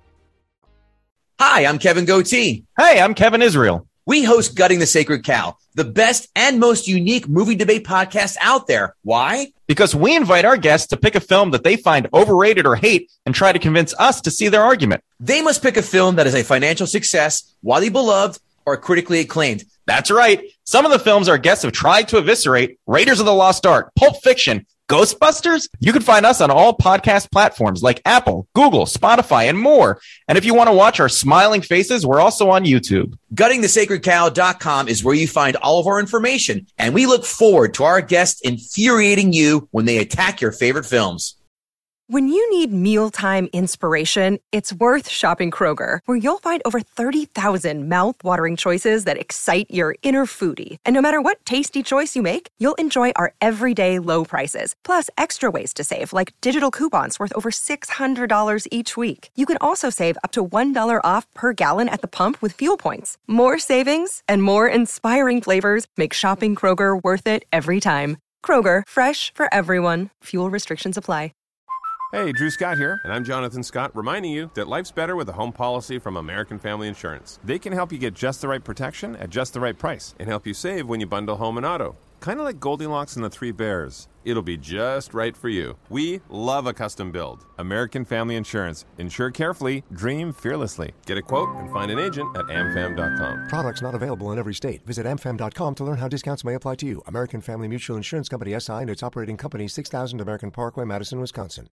Hi, I'm Kevin Goatee. Hey, I'm Kevin Israel. We host Gutting the Sacred Cow, the best and most unique movie debate podcast out there. Why? Because we invite our guests to pick a film that they find overrated or hate and try to convince us to see their argument. They must pick a film that is a financial success, widely beloved, or critically acclaimed. That's right. Some of the films our guests have tried to eviscerate: Raiders of the Lost Ark, Pulp Fiction, Ghostbusters. You can find us on all podcast platforms like Apple, Google, Spotify, and more. And if you want to watch our smiling faces, we're also on YouTube. gutting the sacred cow dot com is where you find all of our information, and we look forward to our guests infuriating you when they attack your favorite films. When you need mealtime inspiration, it's worth shopping Kroger, where you'll find over thirty thousand mouth-watering choices that excite your inner foodie. And no matter what tasty choice you make, you'll enjoy our everyday low prices, plus extra ways to save, like digital coupons worth over six hundred dollars each week. You can also save up to one dollar off per gallon at the pump with fuel points. More savings and more inspiring flavors make shopping Kroger worth it every time. Kroger, fresh for everyone. Fuel restrictions apply. Hey, Drew Scott here, and I'm Jonathan Scott, reminding you that life's better with a home policy from American Family Insurance. They can help you get just the right protection at just the right price and help you save when you bundle home and auto. Kind of like Goldilocks and the Three Bears. It'll be just right for you. We love a custom build. American Family Insurance. Insure carefully, dream fearlessly. Get a quote and find an agent at am fam dot com. Products not available in every state. Visit am fam dot com to learn how discounts may apply to you. American Family Mutual Insurance Company, S I and its operating company, six thousand American Parkway, Madison, Wisconsin.